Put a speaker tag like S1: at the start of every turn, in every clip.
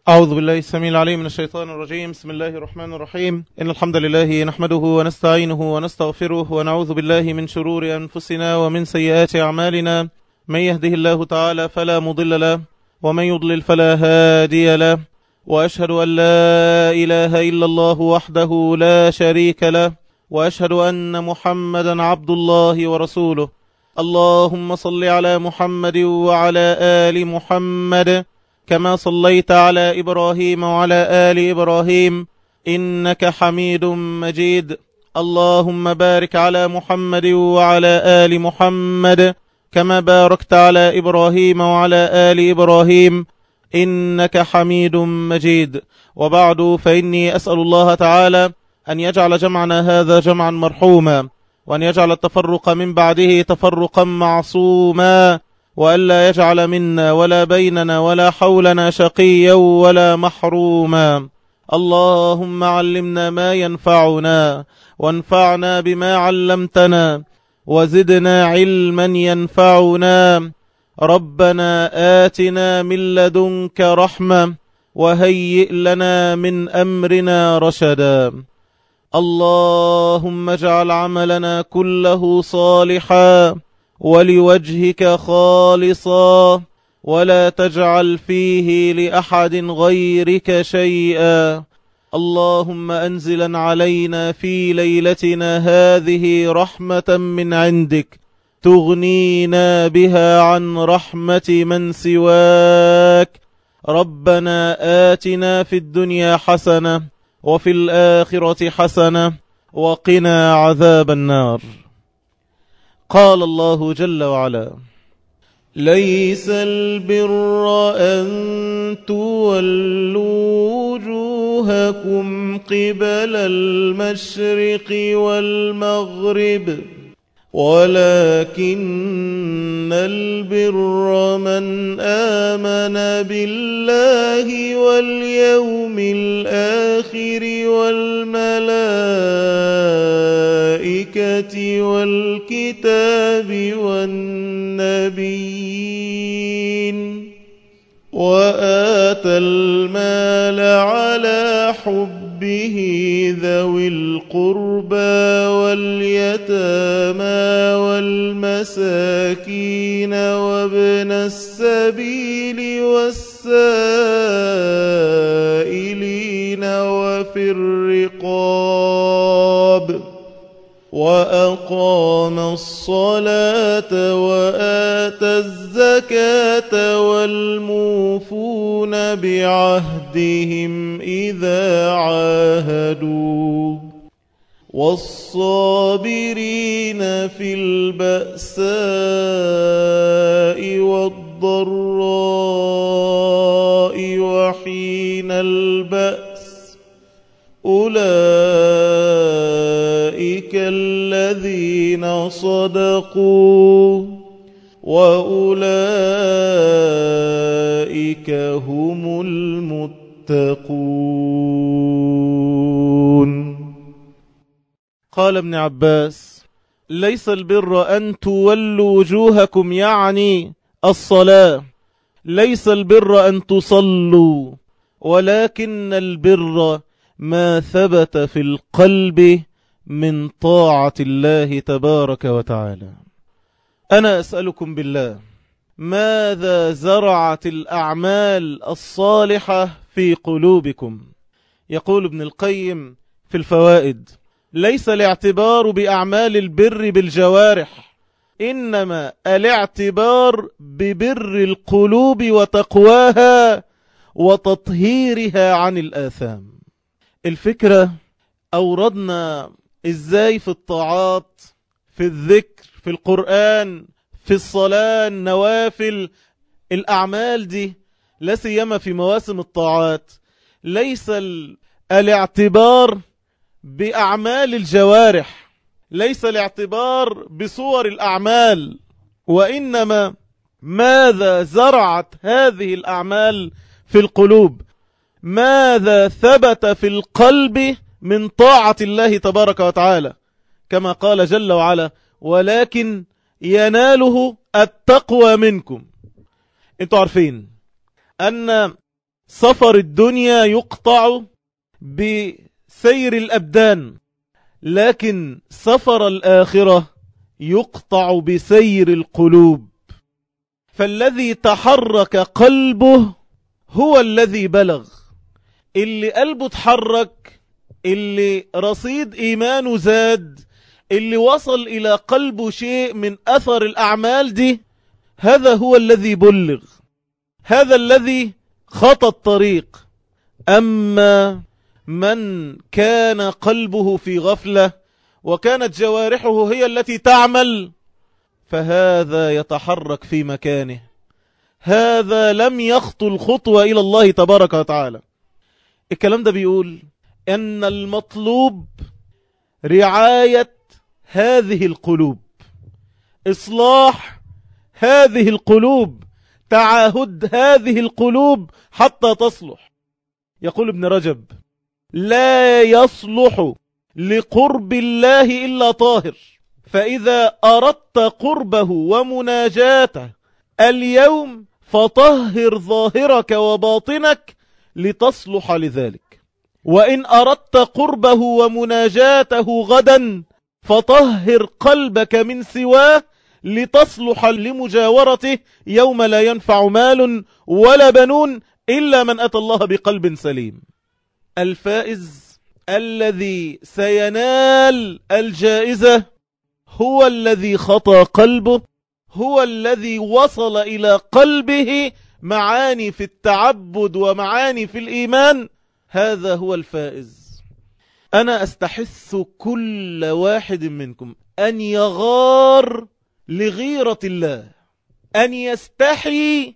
S1: أعوذ بالله السميع العليم من الشيطان الرجيم. بسم الله الرحمن الرحيم. إن الحمد لله نحمده ونستعينه ونستغفره ونعوذ بالله من شرور أنفسنا ومن سيئات أعمالنا. من يهده الله تعالى فلا مضل له ومن يضلل فلا هادي له، وأشهد أن لا إله إلا الله وحده لا شريك له، وأشهد أن محمدا عبد الله ورسوله. اللهم صل على محمد وعلى آل محمد كما صليت على إبراهيم وعلى آل إبراهيم إنك حميد مجيد. اللهم بارك على محمد وعلى آل محمد كما باركت على إبراهيم وعلى آل إبراهيم إنك حميد مجيد. وبعد، فإني أسأل الله تعالى أن يجعل جمعنا هذا جمعا مرحوما، وأن يجعل التفرق من بعده تفرقا معصوما، وألا يجعل منا ولا بيننا ولا حولنا شقيا ولا محروما. اللهم علمنا ما ينفعنا وانفعنا بما علمتنا وزدنا علما ينفعنا. ربنا آتنا من لدنك رحمة وهيئ لنا من أمرنا رشدا. اللهم اجعل عملنا كله صالحا ولوجهك خالصا، ولا تجعل فيه لأحد غيرك شيئا. اللهم أنزلا علينا في ليلتنا هذه رحمة من عندك تغنينا بها عن رحمة من سواك. ربنا آتنا في الدنيا حسنة وفي الآخرة حسنة وقنا عذاب النار. قال الله جل وعلا: ليس البر أن تولوا وجوهكم قبل المشرق والمغرب، ولكن البر من آمن بالله واليوم الآخر والملائكة والكتاب والنبيين، وآتى المال على حبه ذوي القربى واليتامى والمساكين وابن السبيل والسائلين وفي الرقاب، وأقام الصلاة وآتى الزكاة والموفون بعهدهم إذا عاهدوا، والصابرين في البأساء والضراء وحين البأس، أولئك الذين صدقوا وأولئك هم المتقون. قال ابن عباس: ليس البر أن تولوا وجوهكم، يعني الصلاة. ليس البر أن تصلوا، ولكن البر ما ثبت في القلب من طاعة الله تبارك وتعالى. أنا أسألكم بالله، ماذا زرعت الأعمال الصالحة في قلوبكم؟ يقول ابن القيم في الفوائد: ليس الاعتبار بأعمال البر بالجوارح، إنما الاعتبار ببر القلوب وتقواها وتطهيرها عن الآثام. الفكرة أوردنا إزاي في الطاعات، في الذكر، في القرآن، في الصلاة، النوافل، الأعمال دي لا سيما في مواسم الطاعات. ليس الاعتبار بأعمال الجوارح، ليس الاعتبار بصور الأعمال، وإنما ماذا زرعت هذه الأعمال في القلوب، ماذا ثبت في القلب من طاعة الله تبارك وتعالى، كما قال جل وعلا: ولكن يناله التقوى منكم. انتوا عارفين أن سفر الدنيا يقطع بسير الأبدان، لكن سفر الآخرة يقطع بسير القلوب. فالذي تحرك قلبه هو الذي بلغ. اللي قلبه تحرك، اللي رصيد إيمانه زاد، اللي وصل إلى قلبه شيء من أثر الأعمال دي، هذا هو الذي بلغ، هذا الذي خطى الطريق. أما من كان قلبه في غفلة وكانت جوارحه هي التي تعمل، فهذا يتحرك في مكانه، هذا لم يخطو الخطوة إلى الله تبارك وتعالى. الكلام ده بيقول أن المطلوب رعاية هذه القلوب، إصلاح هذه القلوب، تعاهد هذه القلوب حتى تصلح. يقول ابن رجب: لا يصلح لقرب الله إلا طاهر، فإذا أردت قربه ومناجاته اليوم فطهر ظاهرك وباطنك لتصلح لذلك، وإن أردت قربه ومناجاته غدا فطهر قلبك من سواه لتصلح لمجاورته يوم لا ينفع مال ولا بنون إلا من أتى الله بقلب سليم. الفائز الذي سينال الجائزة هو الذي خطى قلبه، هو الذي وصل إلى قلبه معاني في التعبد ومعاني في الإيمان، هذا هو الفائز. أنا أستحث كل واحد منكم أن يغار لغيرة الله، أن يستحي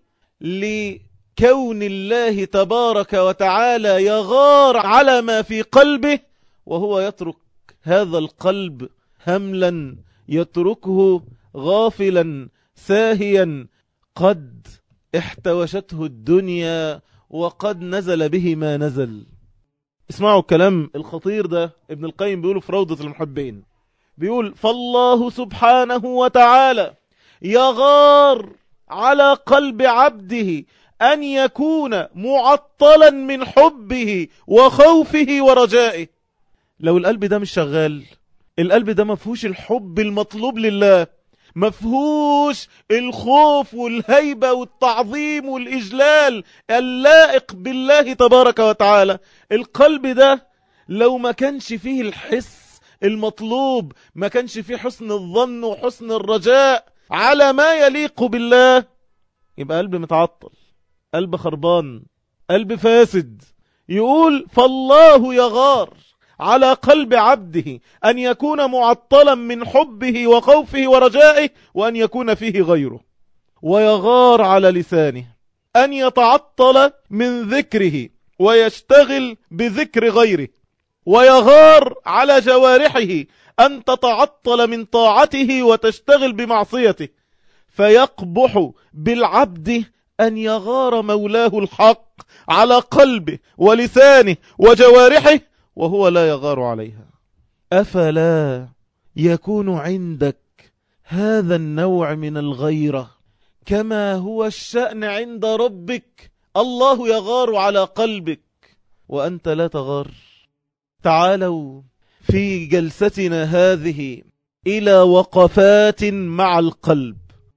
S1: لكون الله تبارك وتعالى يغار على ما في قلبه، وهو يترك هذا القلب هملا، يتركه غافلا ساهيا، قد احتوشته الدنيا وقد نزل به ما نزل. اسمعوا الكلام الخطير ده، ابن القيم بيقوله في روضة المحبين، بيقول: فالله سبحانه وتعالى يغار على قلب عبده أن يكون معطلا من حبه وخوفه ورجائه. لو القلب ده مش شغال، القلب ده مفهوش الحب المطلوب لله، مفهوش الخوف والهيبة والتعظيم والإجلال اللائق بالله تبارك وتعالى. القلب ده لو ما كانش فيه الحس المطلوب، ما كانش فيه حسن الظن وحسن الرجاء على ما يليق بالله، يبقى قلب متعطل، قلب خربان، قلب فاسد. يقول: فالله يغار على قلب عبده أن يكون معطلا من حبه وخوفه ورجائه وأن يكون فيه غيره، ويغار على لسانه أن يتعطل من ذكره ويشتغل بذكر غيره، ويغار على جوارحه أن تتعطل من طاعته وتشتغل بمعصيته، فيقبح بالعبد أن يغار مولاه الحق على قلبه ولسانه وجوارحه وهو لا يغار عليها. أفلا يكون عندك هذا النوع من الغيرة كما هو الشأن عند ربك؟ الله يغار على قلبك وأنت لا تغار. تعالوا في جلستنا هذه إلى وقفات مع القلب،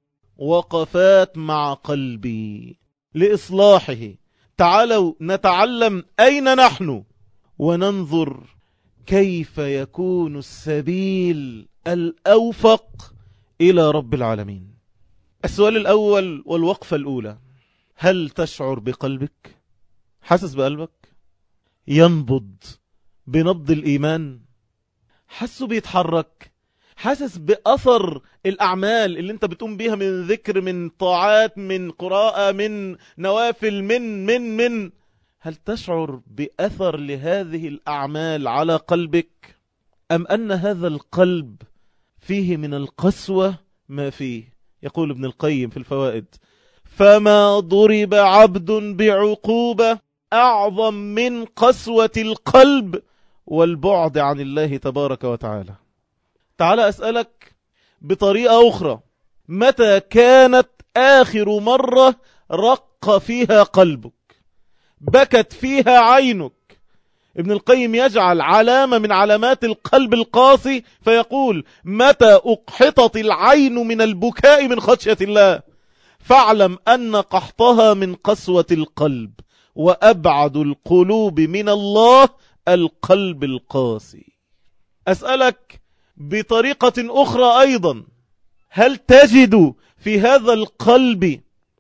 S1: وقفات مع قلبي لإصلاحه. تعالوا نتعلم أين نحن وننظر كيف يكون السبيل الأوفق إلى رب العالمين. السؤال الأول والوقفة الأولى: هل تشعر بقلبك؟ حاسس بقلبك؟ ينبض بنبض الإيمان؟ حاسه بيتحرك؟ حاسس بأثر الأعمال اللي انت بتقوم بيها من ذكر، من طاعات، من قراءة، من نوافل، من هل تشعر بأثر لهذه الأعمال على قلبك؟ أم أن هذا القلب فيه من القسوة ما فيه؟ يقول ابن القيم في الفوائد: فما ضرب عبد بعقوبة أعظم من قسوة القلب والبعد عن الله تبارك وتعالى. تعال أسألك بطريقة أخرى: متى كانت آخر مرة رق فيها قلبك بكت فيها عينك. ابن القيم يجعل علامة من علامات القلب القاسي فيقول: متى أقحطت العين من البكاء من خشية الله فاعلم أن قحطها من قسوة القلب، وأبعد القلوب من الله القلب القاسي. أسألك بطريقة أخرى أيضا: هل تجد في هذا القلب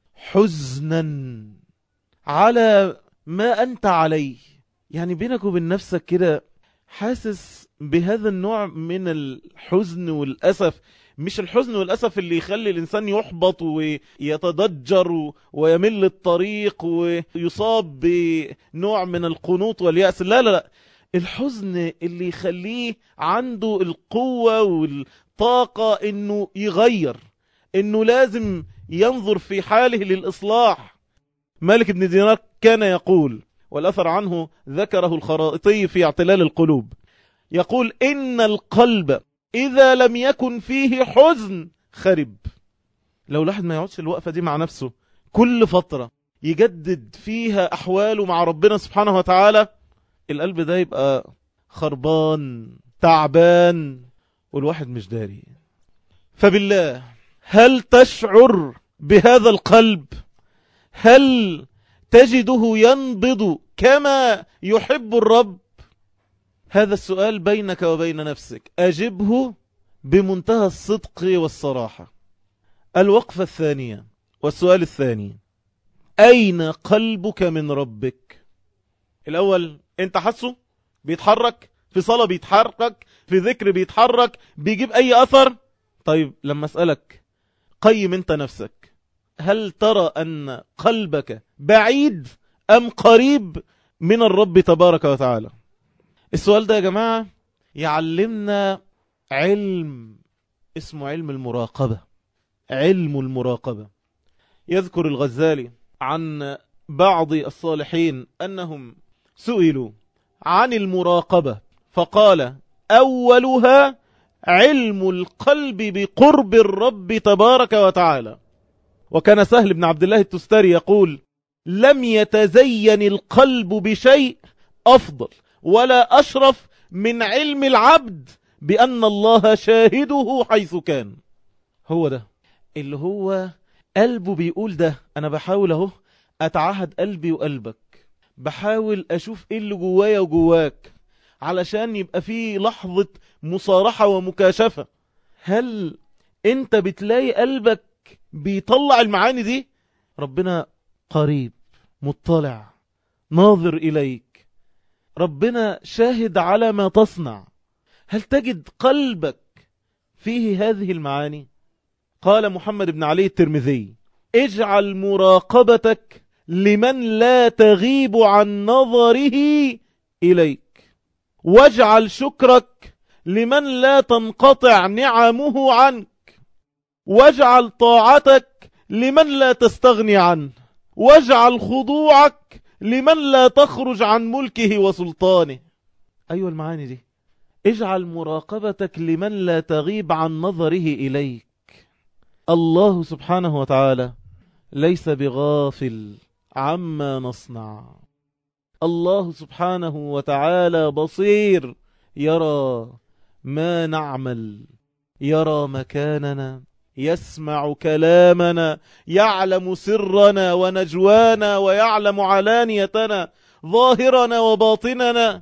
S1: حزنا على ما أنت عليه؟ يعني بينك وبين نفسك كده حاسس بهذا النوع من الحزن والأسف، مش الحزن والأسف اللي يخلي الإنسان يحبط ويتضجر ويمل الطريق ويصاب بنوع من القنوط واليأس، لا لا لا، الحزن اللي يخليه عنده القوة والطاقة انه يغير، انه لازم ينظر في حاله للإصلاح. مالك بن دينار كان يقول، والأثر عنه ذكره الخرائطي في اعتلال القلوب، يقول: إن القلب إذا لم يكن فيه حزن خرب. لو الواحد ما يقعدش الوقفة دي مع نفسه كل فترة يجدد فيها أحواله مع ربنا سبحانه وتعالى، القلب ده يبقى خربان تعبان والواحد مش داري. فبالله، هل تشعر بهذا القلب؟ هل تجده ينبض كما يحب الرب؟ هذا السؤال بينك وبين نفسك، أجبه بمنتهى الصدق والصراحة. الوقفة الثانية والسؤال الثاني: أين قلبك من ربك؟ الأول، أنت حسه بيتحرك في صلاة، بيتحرك في ذكر، بيتحرك بيجيب أي أثر؟ طيب لما أسألك، قيم أنت نفسك، هل ترى أن قلبك بعيد أم قريب من الرب تبارك وتعالى؟ السؤال ده يا جماعة يعلمنا علم اسمه علم المراقبة. علم المراقبة. يذكر الغزالي عن بعض الصالحين أنهم سئلوا عن المراقبة فقال: أولها علم القلب بقرب الرب تبارك وتعالى. وكان سهل بن عبد الله التستري يقول: لم يتزين القلب بشيء أفضل ولا أشرف من علم العبد بأن الله شاهده حيث كان. هو ده اللي هو قلبه بيقول ده، أنا بحاول أهو أتعهد قلبي وقلبك، بحاول أشوف إيه اللي جوايا وجواك علشان يبقى فيه لحظة مصارحة ومكاشفة. هل أنت بتلاقي قلبك بيطلع المعاني دي؟ ربنا قريب، مطلع، ناظر إليك، ربنا شاهد على ما تصنع. هل تجد قلبك فيه هذه المعاني؟ قال محمد بن علي الترمذي: اجعل مراقبتك لمن لا تغيب عن نظره إليك، واجعل شكرك لمن لا تنقطع نعمه عنك، واجعل طاعتك لمن لا تستغني عنه، واجعل خضوعك لمن لا تخرج عن ملكه وسلطانه. أيوة المعاني دي، اجعل مراقبتك لمن لا تغيب عن نظره إليك. الله سبحانه وتعالى ليس بغافل عما نصنع. الله سبحانه وتعالى بصير، يرى ما نعمل، يرى مكاننا، يسمع كلامنا، يعلم سرنا ونجوانا، ويعلم علانيتنا، ظاهرنا وباطننا.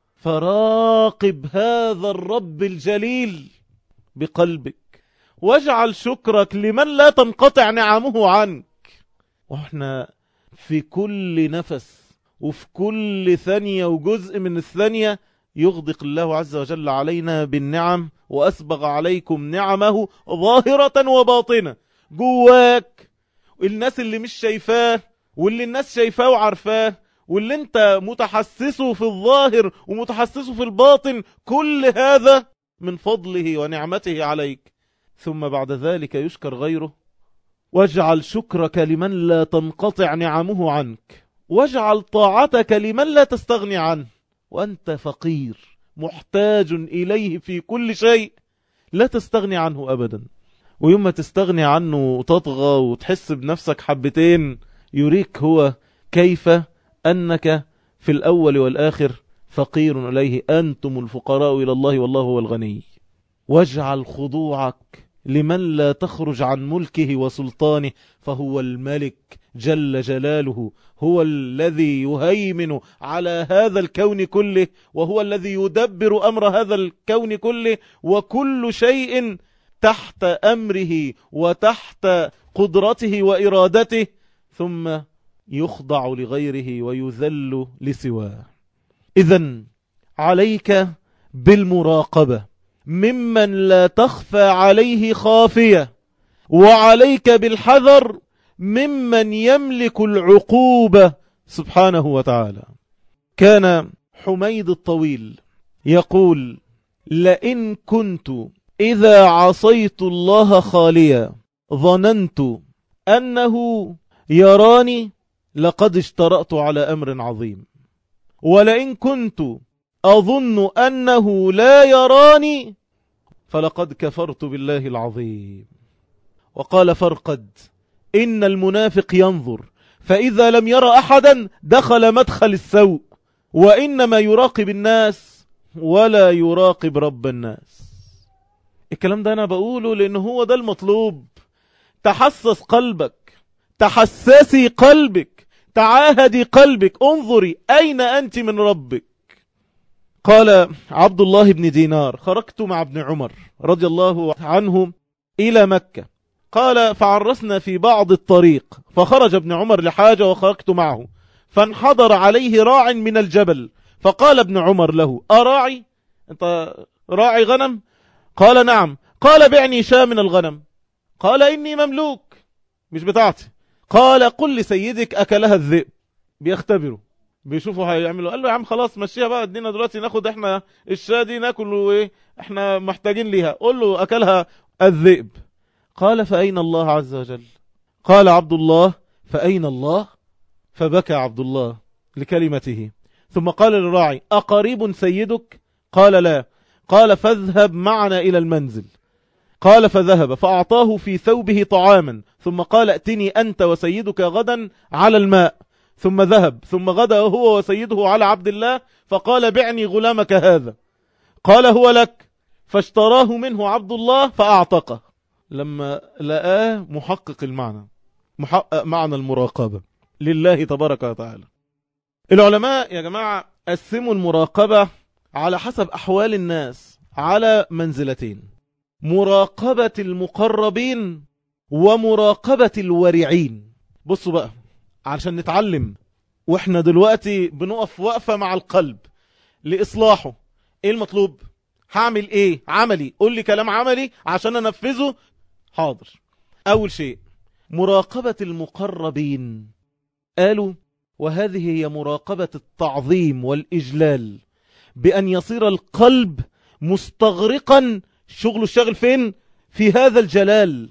S1: فراقب هذا الرب الجليل بقلبك، واجعل شكرك لمن لا تنقطع نعمه عنك. واحنا في كل نفس وفي كل ثانية وجزء من الثانية يغدق الله عز وجل علينا بالنعم، وأسبغ عليكم نعمه ظاهرة وباطنة. جواك الناس اللي مش شايفاه واللي الناس شايفاه وعارفاه، واللي انت متحسسه في الظاهر ومتحسسه في الباطن، كل هذا من فضله ونعمته عليك. ثم بعد ذلك يشكر غيره. واجعل شكرك لمن لا تنقطع نعمه عنك، واجعل طاعتك لمن لا تستغني عنه، وأنت فقير محتاج إليه في كل شيء، لا تستغني عنه أبدا. ويوم ما تستغني عنه وتطغى وتحس بنفسك حبتين، يريك هو كيف أنك في الأول والآخر فقير إليه، أنتم الفقراء إلى الله والله هو الغني. واجعل خضوعك لمن لا تخرج عن ملكه وسلطانه، فهو الملك جل جلاله، هو الذي يهيمن على هذا الكون كله، وهو الذي يدبر أمر هذا الكون كله، وكل شيء تحت أمره وتحت قدرته وإرادته، ثم يخضع لغيره ويذل لسواه. إذن عليك بالمراقبة ممن لا تخفى عليه خافية، وعليك بالحذر ممن يملك العقوبة سبحانه وتعالى. كان حميد الطويل يقول: لئن كنت إذا عصيت الله خاليا ظننت أنه يراني لقد اشترأت على أمر عظيم، ولئن كنت أظن أنه لا يراني فلقد كفرت بالله العظيم. وقال فرقد: إن المنافق ينظر فإذا لم يرى أحدا دخل مدخل السوء، وإنما يراقب الناس ولا يراقب رب الناس. الكلام ده أنا بقوله لأنه هو ده المطلوب. تحسس قلبك، تحسسي قلبك، تعاهدي قلبك، انظري أين أنت من ربك. قال عبد الله بن دينار: خرجت مع ابن عمر رضي الله عنه إلى مكة، قال: فعرسنا في بعض الطريق، فخرج ابن عمر لحاجة وخرجت معه، فانحدر عليه راع من الجبل، فقال ابن عمر له: أراعي؟ أنت راعي غنم؟ قال: نعم. قال: بعني شاة من الغنم. قال: إني مملوك، مش بتاعتي. قال: قل لسيدك أكلها الذئب. بيختبروا، بيشوفوا هيعملوا. قال له: يا عم خلاص مشيها بقى، ادينا دلوقتي ناخد احنا الشاة دي ناكل وايه، احنا محتاجين ليها. قل له أكلها الذئب. قال: فأين الله عز وجل؟ قال عبد الله: فأين الله؟ فبكى عبد الله لكلمته، ثم قال للراعي: أقريب سيدك؟ قال: لا. قال: فاذهب معنا إلى المنزل. قال: فذهب فأعطاه في ثوبه طعاما، ثم قال: ائتني أنت وسيدك غدا على الماء. ثم ذهب، ثم غدا هو وسيده على عبد الله، فقال: بعني غلامك هذا. قال: هو لك. فاشتراه منه عبد الله فأعتقه، لما لقاه محقق المعنى، محقق معنى المراقبة لله تبارك وتعالى. العلماء يا جماعة قسموا المراقبة على حسب أحوال الناس على منزلتين: مراقبة المقربين ومراقبة الورعين. بصوا بقى علشان نتعلم، واحنا دلوقتي بنقف وقفة مع القلب لإصلاحه. ايه المطلوب؟ هعمل ايه عملي؟ قول لي كلام عملي عشان انفذه. حاضر. اول شيء مراقبة المقربين، قالوا: وهذه هي مراقبة التعظيم والإجلال، بأن يصير القلب مستغرقا، شغله الشاغل فين؟ في هذا الجلال،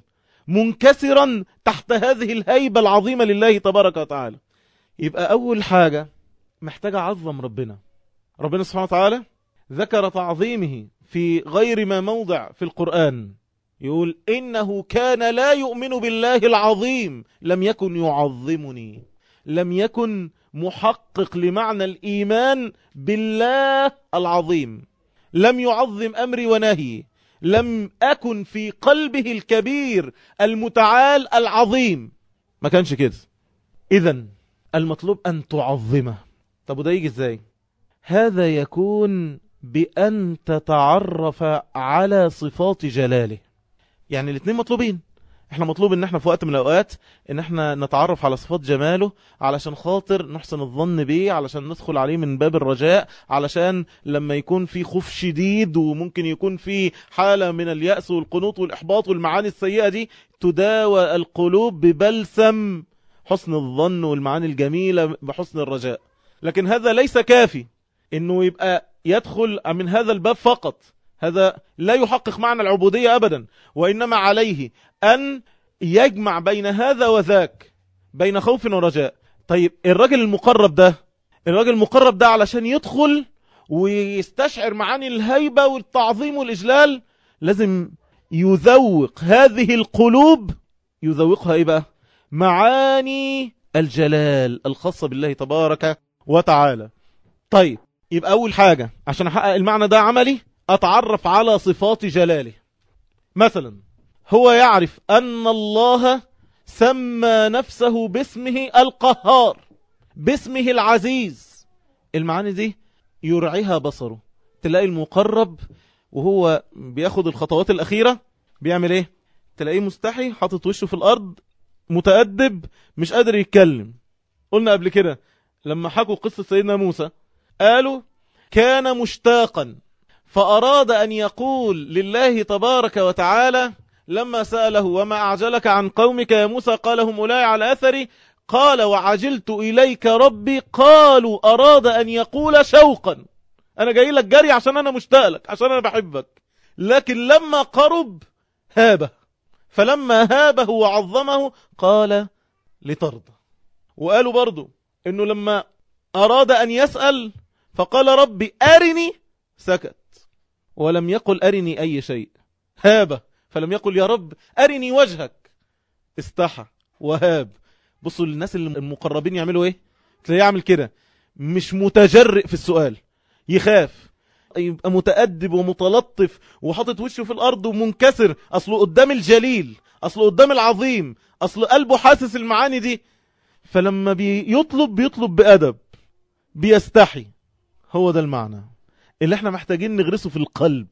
S1: منكسرا تحت هذه الهيبة العظيمة لله تبارك وتعالى. يبقى أول حاجة محتاج أعظم ربنا. ربنا سبحانه وتعالى ذكر تعظيمه في غير ما موضع في القرآن، يقول: إنه كان لا يؤمن بالله العظيم لم يكن يعظمني. لم يكن محقق لمعنى الإيمان بالله العظيم، لم يعظم أمري ونهي، لم أكن في قلبه الكبير المتعال العظيم، ما كانش كده. إذن المطلوب أن تعظمه. طب وده يجي إزاي؟ هذا يكون بأن تتعرف على صفات جلاله. يعني الاثنين مطلوبين. احنا مطلوب ان احنا في وقت من الاوقات ان احنا نتعرف على صفات جماله، علشان خاطر نحسن الظن بيه، علشان ندخل عليه من باب الرجاء، علشان لما يكون في خوف شديد وممكن يكون في حالة من اليأس والقنوط والإحباط والمعاني السيئة دي، تداوى القلوب ببلسم حسن الظن والمعاني الجميلة بحسن الرجاء. لكن هذا ليس كافي انه يبقى يدخل من هذا الباب فقط، هذا لا يحقق معنى العبودية أبدا، وإنما عليه أن يجمع بين هذا وذاك، بين خوف ورجاء. طيب الراجل المقرب ده علشان يدخل ويستشعر معاني الهيبة والتعظيم والإجلال لازم يذوق هذه القلوب، يذوقها إيه بقى؟ معاني الجلال الخاصة بالله تبارك وتعالى. طيب، يبقى أول حاجة عشان أحقق المعنى ده عملي أتعرف على صفات جلاله. مثلا هو يعرف أن الله سمى نفسه باسمه القهار، باسمه العزيز. المعاني دي يرعيها بصره. تلاقي المقرب وهو بياخد الخطوات الأخيرة بيعمل ايه؟ تلاقيه مستحي، حاطط وشه في الأرض، متأدب، مش قادر يتكلم. قلنا قبل كده لما حكوا قصة سيدنا موسى قالوا كان مشتاقا فأراد أن يقول لله تبارك وتعالى لما سأله وما أعجلك عن قومك يا موسى قال هم أولئك على أثري قال وعجلت إليك ربي قالوا أراد أن يقول شوقا، أنا جاي لك جري عشان أنا مشتاق لك، عشان أنا بحبك. لكن لما قرب هابه، فلما هابه وعظمه قال لترضى. وقالوا برضو إنه لما أراد أن يسأل فقال ربي أرني، سكت ولم يقل أرني أي شيء. هابه فلم يقل يا رب أرني وجهك، استحى وهاب. بصوا للناس المقربين يعملوا ايه؟ تلاقيه يعمل كده، مش متجرئ في السؤال، يخاف، يبقى متأدب ومتلطف وحاطط وشه في الأرض ومنكسر، أصله قدام الجليل، أصله قدام العظيم، أصله قلبه حاسس المعاني دي. فلما بيطلب بأدب، بيستحي. هو ده المعنى اللي احنا محتاجين نغرسه في القلب.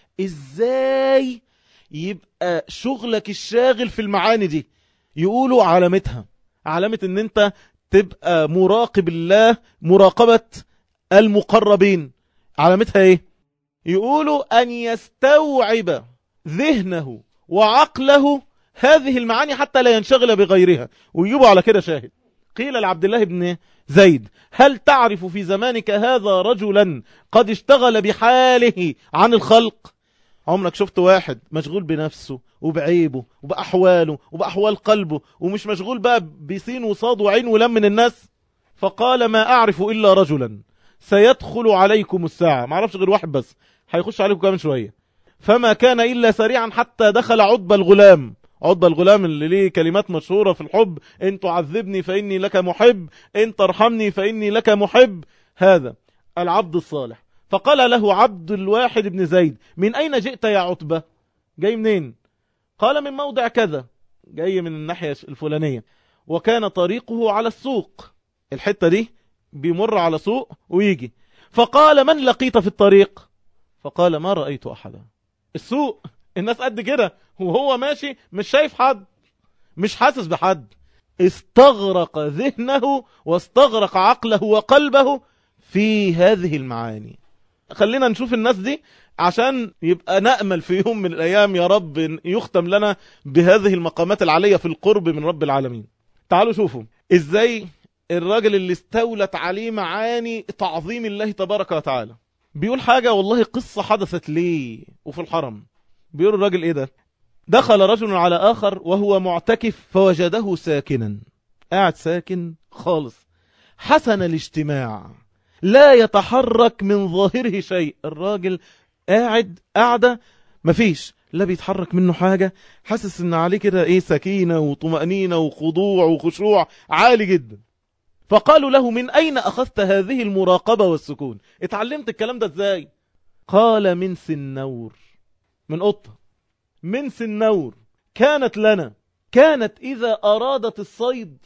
S1: ازاي يبقى شغلك الشاغل في المعاني دي؟ يقولوا علامتها، علامة ان انت تبقى مراقب الله مراقبة المقربين، علامتها ايه؟ يقولوا ان يستوعب ذهنه وعقله هذه المعاني حتى لا ينشغل بغيرها. ويجيبوا على كده شاهد. قيل لعبد الله بن زيد هل تعرف في زمانك هذا رجلا قد اشتغل بحاله عن الخلق؟ عمرك شفت واحد مشغول بنفسه وبعيبه وبأحواله وبأحوال قلبه ومش مشغول بقى بسين وصاد وعين ولم من الناس؟ فقال ما أعرف إلا رجلا سيدخل عليكم الساعة، ما أعرفش غير واحد بس هيخش عليكم كمان شوية، فما كان إلا سريعا حتى دخل عتبة الغلام. عتبة الغلام اللي ليه كلمات مشهورة في الحب، إن تعذبني فإني لك محب، إن ترحمني فإني لك محب، هذا العبد الصالح. فقال له عبد الواحد بن زيد من أين جئت يا عتبة؟ جاي منين؟ قال من موضع كذا، جاي من الناحية الفلانية. وكان طريقه على السوق، الحتة دي بيمر على سوق ويجي. فقال من لقيت في الطريق؟ فقال ما رأيت أحدا. السوق الناس قد كده وهو ماشي مش شايف حد، مش حاسس بحد. استغرق ذهنه واستغرق عقله وقلبه في هذه المعاني. خلينا نشوف الناس دي عشان يبقى نأمل في يوم من الأيام يا رب يختم لنا بهذه المقامات العالية في القرب من رب العالمين. تعالوا شوفوا ازاي الراجل اللي استولت عليه معاني تعظيم الله تبارك وتعالى بيقول حاجة والله قصة حدثت ليه وفي الحرم. بيقول الراجل ايه ده؟ دخل رجل على آخر وهو معتكف فوجده ساكنا، قاعد ساكن خالص، حسن الاجتماع، لا يتحرك من ظاهره شيء. الراجل قاعد قاعدة مفيش لا بيتحرك منه حاجة، حاسس ان عليه كده ايه سكينة وطمأنينة وخضوع وخشوع عالي جدا. فقالوا له من أين أخذت هذه المراقبة والسكون؟ اتعلمت الكلام ده ازاي؟ قال من سنور، من قطة، من سنور كانت لنا، كانت إذا أرادت الصيد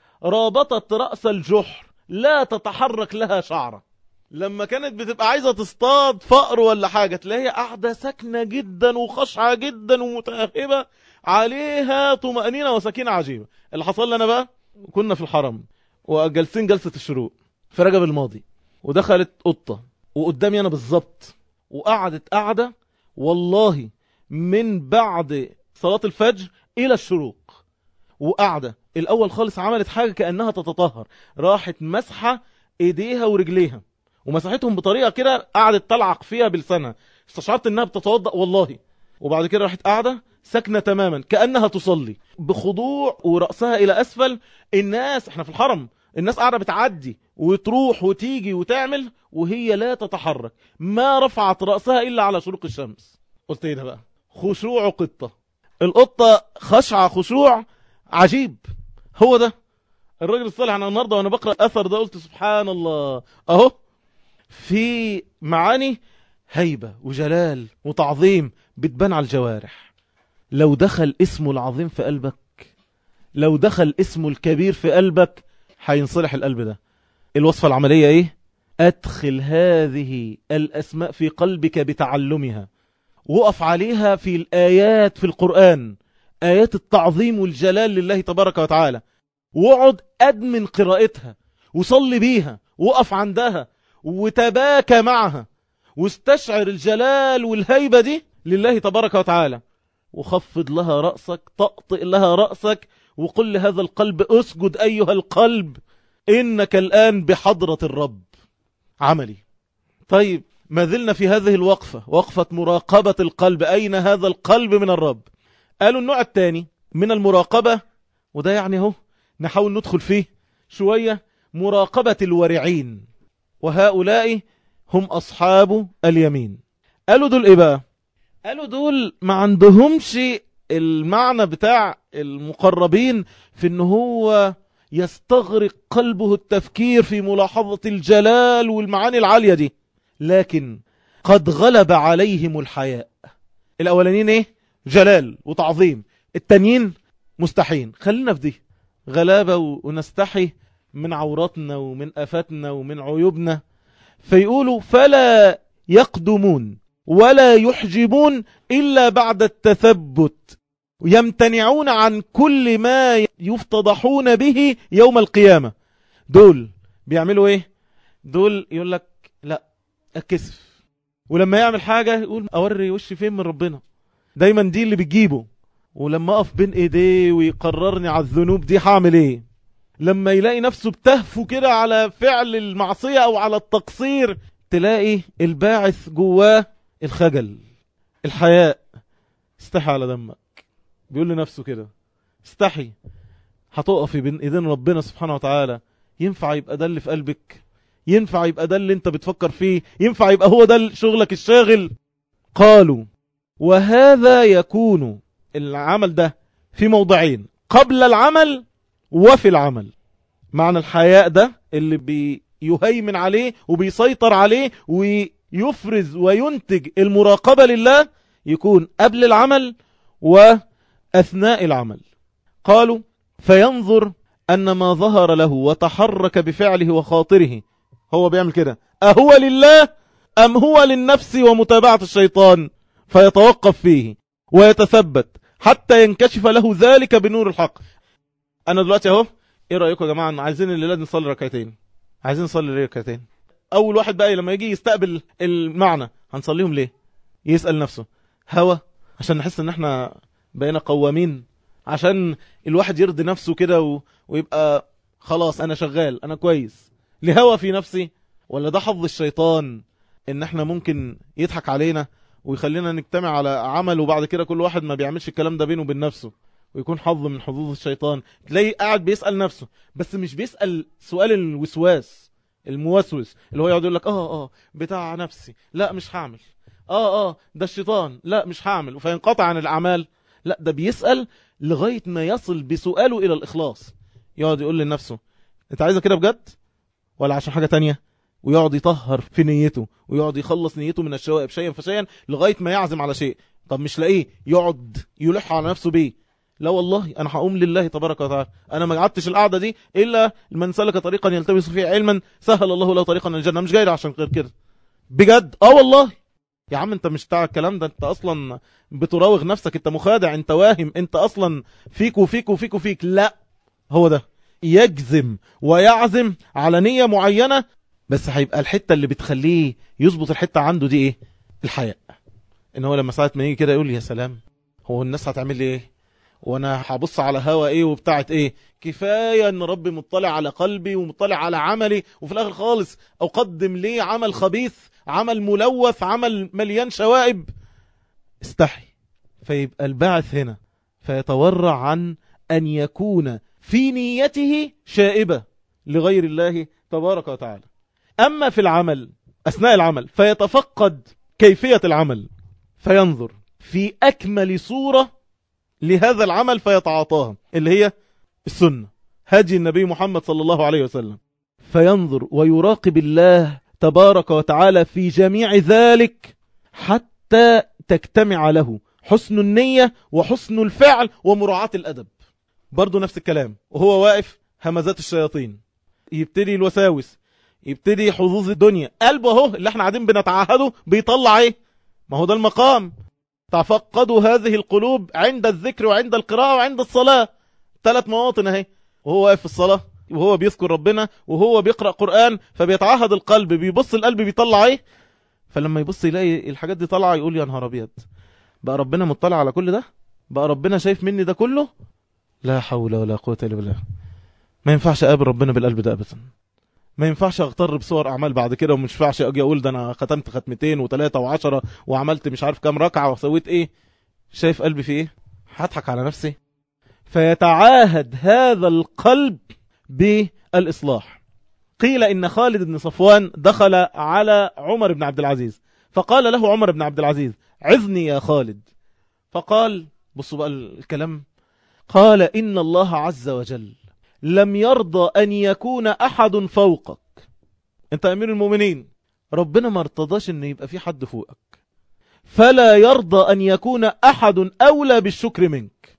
S1: رابطت رأس الجحر لا تتحرك لها شعرة. لما كانت بتبقى عايزة تصطاد فأر ولا حاجة تلاقيها قاعدة ساكنة جدا وخشعة جدا ومتأهبة، عليها طمأنينة وسكينة عجيبة. اللي حصل لنا بقى كنا في الحرم وجلسين جلسة الشروق في رجب الماضي، ودخلت قطة وقدامي أنا بالظبط وقعدت قعدة والله من بعد صلاة الفجر إلى الشروق. وقعدة الأول خالص عملت حاجة كأنها تتطهر، راحت مسحة إيديها ورجليها ومسحتهم بطريقة كده، قعدت تلعق فيها بلسانها، استشعرت إنها بتتوضأ والله. وبعد كده راحت قاعدة ساكنة تماما كأنها تصلي بخضوع ورأسها إلى أسفل. الناس احنا في الحرم الناس قاعدة بتعدي وتروح وتيجي وتعمل وهي لا تتحرك، ما رفعت رأسها إلا على شروق الشمس. قلت ايه ده بقى؟ خشوع قطة. القطة خشعة خشوع عجيب. هو ده الراجل الصالح. أنا النهاردة وأنا بقرأ الأثر ده قلت سبحان الله، أهو في معاني هيبة وجلال وتعظيم بتبان على الجوارح. لو دخل اسمه العظيم في قلبك، لو دخل اسمه الكبير في قلبك، هينصلح القلب ده. الوصفة العملية ايه؟ ادخل هذه الاسماء في قلبك بتعلمها، وقف عليها في الآيات في القرآن، آيات التعظيم والجلال لله تبارك وتعالى، واقعد أدمن قراءتها وصلي بيها، وقف عندها وتباكى معها، واستشعر الجلال والهيبة دي لله تبارك وتعالى، وخفض لها رأسك، طأطئ لها رأسك، وقل لهذا القلب اسجد أيها القلب، إنك الآن بحضرة الرب. عملي. طيب ما زلنا في هذه الوقفة، وقفة مراقبة القلب، أين هذا القلب من الرب؟ قالوا النوع الثاني من المراقبة، وده يعني هو نحاول ندخل فيه شوية، مراقبة الورعين، وهؤلاء هم أصحاب اليمين. قالوا دول إيه بقى؟ قالوا دول ما عندهمش المعنى بتاع المقربين في إنه هو يستغرق قلبه التفكير في ملاحظة الجلال والمعاني العالية دي، لكن قد غلب عليهم الحياء. الأولانيين إيه؟ جلال وتعظيم، التانيين مستحين. خلينا في دي غلابة ونستحي من عوراتنا ومن آفاتنا ومن عيوبنا. فيقولوا فلا يقدمون ولا يحجبون إلا بعد التثبت، يمتنعون عن كل ما يفتضحون به يوم القيامة. دول بيعملوا ايه؟ دول يقول لك لا الكسف، ولما يعمل حاجة يقول اوري وشي فين من ربنا. دايما دي اللي بتجيبه. ولما اقف بين ايديه ويقررني على الذنوب دي هعمل ايه؟ لما يلاقي نفسه بتهفو كده على فعل المعصية او على التقصير، تلاقي الباعث جواه الخجل، الحياء. استحي على دمك، بيقول لنفسه كده استحي. هتقفي بين ايدين ربنا سبحانه وتعالى، ينفع يبقى ده اللي في قلبك؟ ينفع يبقى ده اللي انت بتفكر فيه؟ ينفع يبقى هو ده شغلك الشاغل؟ قالوا وهذا يكون العمل ده في موضعين، قبل العمل وفي العمل. معنى الحياء ده اللي بيهيمن عليه وبيسيطر عليه ويفرز وينتج المراقبة لله، يكون قبل العمل وأثناء العمل. قالوا فينظر أن ما ظهر له وتحرك بفعله وخاطره، هو بيعمل كده أهو لله أم هو للنفس ومتابعة الشيطان؟ فيتوقف فيه ويتثبت حتى ينكشف له ذلك بنور الحق. أنا دلوقتي أهو، إيه رأيكم يا جماعة؟ عايزين الليلة نصلي ركعتين، عايزين نصلي ركعتين. أول واحد بقى لما يجي يستقبل المعنى هنصليهم ليه؟ يسأل نفسه هوا عشان نحس ان احنا بقينا قوامين، عشان الواحد يرضي نفسه كده ويبقى خلاص انا شغال انا كويس، لهوا في نفسي؟ ولا ده حظ الشيطان ان احنا ممكن يضحك علينا ويخلينا نجتمع على عمل وبعد كده كل واحد ما بيعملش الكلام ده بينه وبين نفسه، ويكون حظ من حظوظ الشيطان. تلاقيه قاعد بيسأل نفسه، بس مش بيسأل سؤال الوسواس الموسوس اللي هو يقعد يقول لك بتاع نفسي لا مش هعمل، ده الشيطان لا مش هعمل، فينقطع عن الأعمال. لا، ده بيسأل لغاية ما يصل بسؤاله إلى الإخلاص. يقعد يقول لنفسه انت عايزة كده بجد ولا عشان حاجة تانية؟ ويقعد يطهر في نيته ويقعد يخلص نيته من الشوائب شيئا فشيئا لغاية ما يعزم على شيء. طب مش لاقيه يقعد يلح على نفسه بيه، لا والله انا هقوم لله تبارك وتعالى، انا ما قعدتش القعده دي الا من سلك طريقا يلتمس فيه علما سهل الله له طريقا للجنه، مش جاي عشان غير كده بجد. والله يا عم انت مش بتاع الكلام ده، انت اصلا بتراوغ نفسك، انت مخادع، انت واهم، انت اصلا فيك وفيك وفيك وفيك. لا، هو ده يجزم ويعزم على نية معينة، بس هيبقى الحتة اللي بتخليه يظبط الحتة عنده دي ايه؟ الحياء. ان هو لما ساعة ما يجي كده يقول يا سلام، هو الناس هتعمل لي ايه وانا هبص على هوا ايه وبتاعت ايه؟ كفاية ان ربي مطلع على قلبي ومطلع على عملي، وفي الاخر خالص اقدم ليه عمل خبيث، عمل ملوث، عمل مليان شوائب. استحي. فيبقى البعث هنا فيتورع عن ان يكون في نيته شائبة لغير الله تبارك وتعالى. اما في العمل اثناء العمل فيتفقد كيفية العمل، فينظر في اكمل صورة لهذا العمل فيتعاطاها، اللي هي السنة. هدي النبي محمد صلى الله عليه وسلم، فينظر ويراقب الله تبارك وتعالى في جميع ذلك حتى تجتمع له حسن النية وحسن الفعل ومراعاة الأدب. برضو نفس الكلام، وهو واقف همزات الشياطين، يبتدي الوساوس، يبتدي حظوظ الدنيا، قلبه اهو اللي احنا قاعدين بنتعهده بيطلع ايه؟ ما هو ده المقام. تفقدوا هذه القلوب عند الذكر وعند القراءة وعند الصلاة، 3 مواطن اهي، وهو واقف في الصلاة وهو بيذكر ربنا وهو بيقرأ قرآن، فبيتعهد القلب، بيبص القلب بيطلع ايه؟ فلما يبص يلاقي الحاجات دي طالعه يقول يا نهار ابيض، بقى ربنا مطلع على كل ده؟ بقى ربنا شايف مني ده كله؟ لا حول ولا قوة الا بالله. ما ينفعش اقابل ربنا بالقلب ده ابدا. ما ينفعش اغتر بصور اعمال بعد كده، ومش ينفعش اجي اقول ده انا ختمت ختمتين و3 و10 وعملت مش عارف كام ركعة وسويت ايه. شايف قلبي في ايه؟ هضحك على نفسي. فيتعاهد هذا القلب بالإصلاح. قيل إن خالد بن صفوان دخل على عمر بن عبد العزيز، فقال له عمر بن عبد العزيز عظني يا خالد. فقال، بصوا بقى الكلام، قال إن الله عز وجل لم يرضى أن يكون أحد فوقك. أنت أمير المؤمنين، ربنا ما ارتضاش أن يبقى في حد فوقك، فلا يرضى أن يكون أحد أولى بالشكر منك.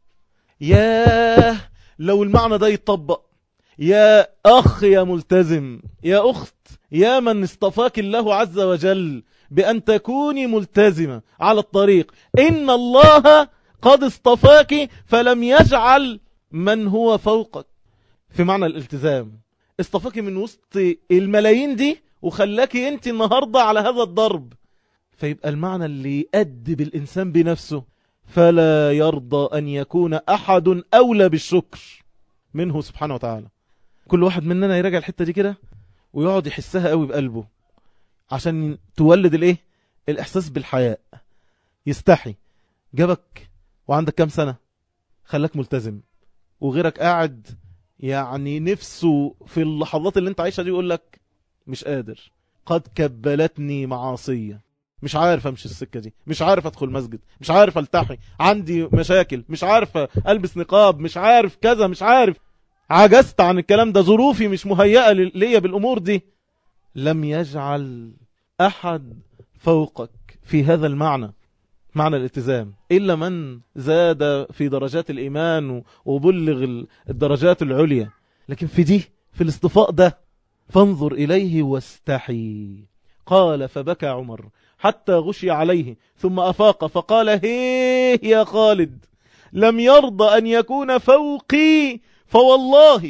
S1: ياه لو المعنى ده يتطبق، يا أخ يا ملتزم، يا أخت، يا من اصطفاك الله عز وجل بأن تكوني ملتزمة على الطريق، إن الله قد اصطفاك فلم يجعل من هو فوقك. في معنى الالتزام، اصطفاك من وسط الملايين دي وخلاك انت النهاردة على هذا الضرب. فيبقى المعنى اللي يؤدب الإنسان بنفسه، فلا يرضى أن يكون أحد أولى بالشكر منه سبحانه وتعالى. كل واحد مننا يراجع الحتة دي كده ويقعد يحسها قوي بقلبه، عشان تولد الايه؟ الإحساس بالحياء. يستحي. جابك وعندك كام سنة خلاك ملتزم، وغيرك قاعد يعني نفسه في اللحظات اللي انت عايشها دي يقول لك مش قادر، قد كبلتني معاصية، مش عارف امشي السكة دي، مش عارف ادخل مسجد، مش عارف التحي، عندي مشاكل، مش عارف البس نقاب، مش عارف كذا، مش عارف، عجزت عن الكلام ده، ظروفي مش مهيئة ليا بالامور دي. لم يجعل احد فوقك في هذا المعنى، معنى الالتزام، إلا من زاد في درجات الإيمان وبلغ الدرجات العليا. لكن في دي، في الاصطفاء ده، فانظر إليه واستحي. قال فبكى عمر حتى غشي عليه، ثم أفاق فقال هيه يا خالد، لم يرضى أن يكون فوقي، فوالله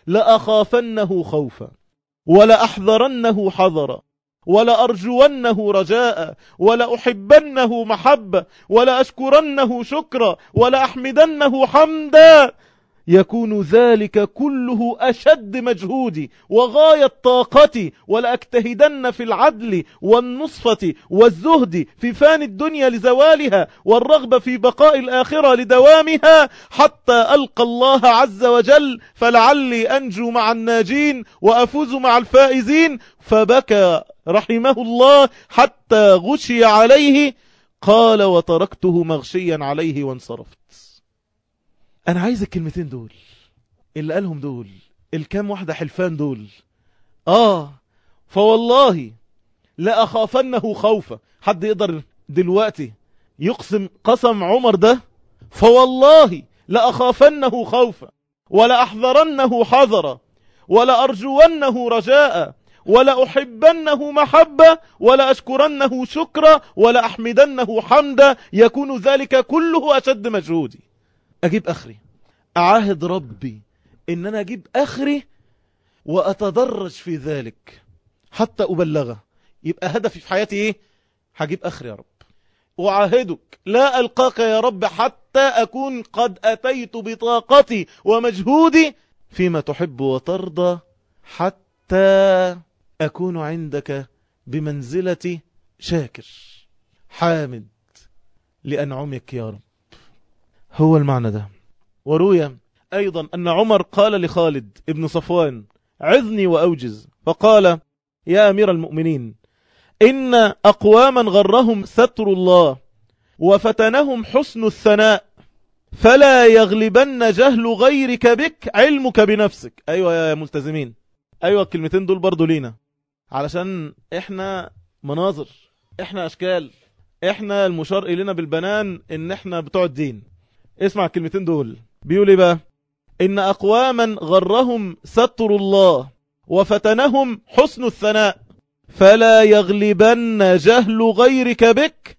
S1: لأخافنه خوفا ولأحذرنه حذرا ولأرجونه رجاء ولأحبنه محبة ولأشكرنه شكرا ولأحمدنه حمدا، يكون ذلك كله أشد مجهودي وغاية طاقتي، ولأجتهدن في العدل والنصفة والزهد في فان الدنيا لزوالها والرغبة في بقاء الآخرة لدوامها، حتى ألقى الله عز وجل فلعلي أنجو مع الناجين وأفوز مع الفائزين. فبكى رحمه الله حتى غشي عليه. قال وتركته مغشيا عليه وانصرفت. أنا عايز الكلمتين دول اللي قالهم دول، الكام واحدة حلفان دول. فوالله لا أخافنه خوفا. حد يقدر دلوقتي يقسم قسم عمر ده؟ فوالله لا أخافنه خوفا ولا أحذرنه حذرا ولا أرجونه رجاء ولا أحبنه محبة ولا أشكرنه شكرا ولا أحمدنه حمدا، يكون ذلك كله أشد مجهودي. أجيب أخري، أعاهد ربي إن أنا أجيب أخري وأتدرج في ذلك حتى أبلغه. يبقى هدفي في حياتي إيه؟ هجيب أخري يا رب، وعاهدك لا ألقاك يا رب حتى أكون قد أتيت بطاقتي ومجهودي فيما تحب وترضى، حتى أكون عندك بمنزلة شاكر حامد لأنعمك يا رب. هو المعنى ده. وروي أيضا أن عمر قال لخالد ابن صفوان عظني وأوجز، فقال يا أمير المؤمنين، إن أقواما غرهم ستر الله وفتنهم حسن الثناء، فلا يغلبن جهل غيرك بك علمك بنفسك. أيوة يا ملتزمين، أيوة الكلمتين دول برضو لينا، علشان إحنا مناظر، إحنا أشكال، إحنا المشار إلينا بالبنان إن إحنا بتوع الدين. اسمع الكلمتين دول بيقول إيه بقى؟ إن أقواما غرهم ستر الله وفتنهم حسن الثناء، فلا يغلبن جهل غيرك بك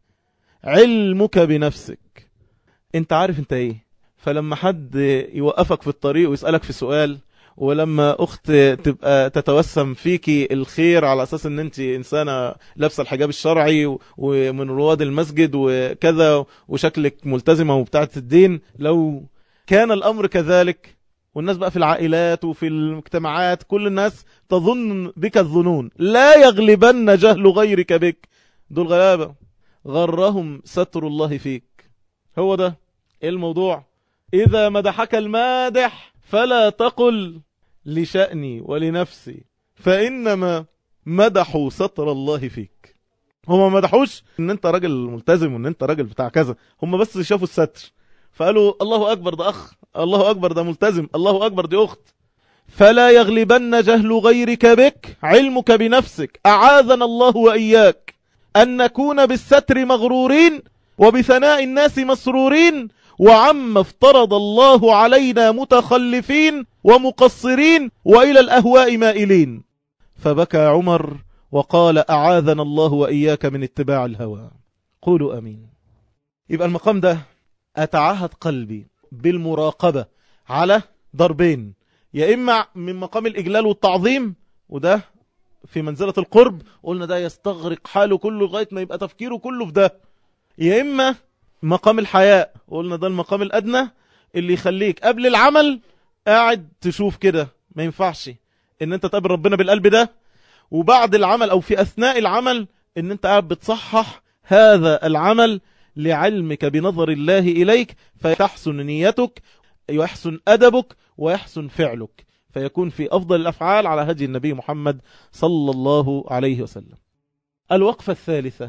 S1: علمك بنفسك. انت عارف انت ايه، فلما حد يوقفك في الطريق ويسألك في سؤال، ولما اخت تبقى تتوسم فيكي الخير على اساس ان انت انسانة لابسة الحجاب الشرعي ومن رواد المسجد وكذا وشكلك ملتزمة وبتاعة الدين، لو كان الامر كذلك، والناس بقى في العائلات وفي المجتمعات كل الناس تظن بك الظنون، لا يغلبن جهل غيرك بك. دول غلابة غرهم ستر الله فيك. هو ده الموضوع. إذا مدحك المادح فلا تقل لشأني ولنفسي، فإنما مدحوا ستر الله فيك. هم ما مدحوش ان انت راجل ملتزم وان انت راجل بتاع كذا، هم بس شافوا الستر فقالوا الله أكبر ده أخ، الله أكبر ده ملتزم، الله أكبر دي أخت. فلا يغلبن جهل غيرك بك علمك بنفسك. أعاذنا الله وإياك أن نكون بالستر مغرورين وبثناء الناس مسرورين، وعما افترض الله علينا متخلفين ومقصرين وإلى الأهواء مائلين. فبكى عمر وقال أعاذنا الله وإياك من اتباع الهوى. قولوا أمين. يبقى المقام ده أتعهد قلبي بالمراقبة على ضربين، يا إما من مقام الإجلال والتعظيم، وده في منزلة القرب، قلنا ده يستغرق حاله كله لغاية ما يبقى تفكيره كله في ده، يا إما مقام الحياء، قلنا ده المقام الأدنى اللي يخليك قبل العمل قاعد تشوف كده، ما ينفعش ان انت تقابل ربنا بالقلب ده، وبعد العمل او في اثناء العمل ان انت قاعد بتصحح هذا العمل لعلمك بنظر الله اليك، فتحسن نيتك ويحسن ادبك ويحسن فعلك، فيكون في افضل الافعال على هدي النبي محمد صلى الله عليه وسلم. الوقفة الثالثة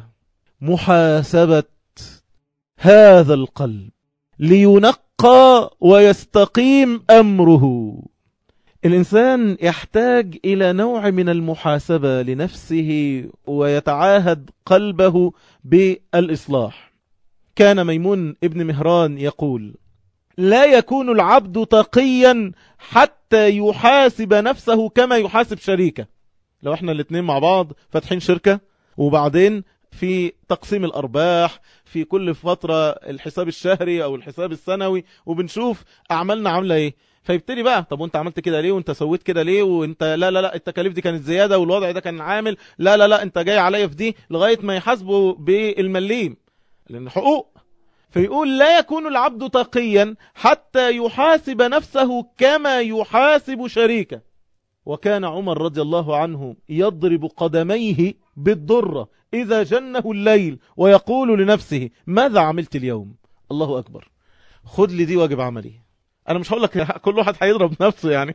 S1: محاسبة هذا القلب لينقى ويستقيم أمره. الإنسان يحتاج إلى نوع من المحاسبة لنفسه ويتعاهد قلبه بالإصلاح. كان ميمون ابن مهران يقول: لا يكون العبد تقيا حتى يحاسب نفسه كما يحاسب شريكه. لو احنا الاثنين مع بعض فاتحين شركة، وبعدين في تقسيم الأرباح في كل فترة الحساب الشهري أو الحساب السنوي، وبنشوف أعمالنا عاملة إيه، فيبتدي بقى طب وانت عملت كده ليه، وانت سويت كده ليه، وانت لا التكاليف دي كانت زيادة، والوضع ده كان عامل لا انت جاي عليا في دي، لغاية ما يحاسبوا بالمليم لأن حقوق. فيقول لا يكون العبد تقيا حتى يحاسب نفسه كما يحاسب شريكه. وكان عمر رضي الله عنه يضرب قدميه بالضرة إذا جنه الليل ويقول لنفسه: ماذا عملت اليوم؟ الله أكبر، خد لي دي واجب عملي. أنا مش هقول لك كل واحد هيضرب نفسه يعني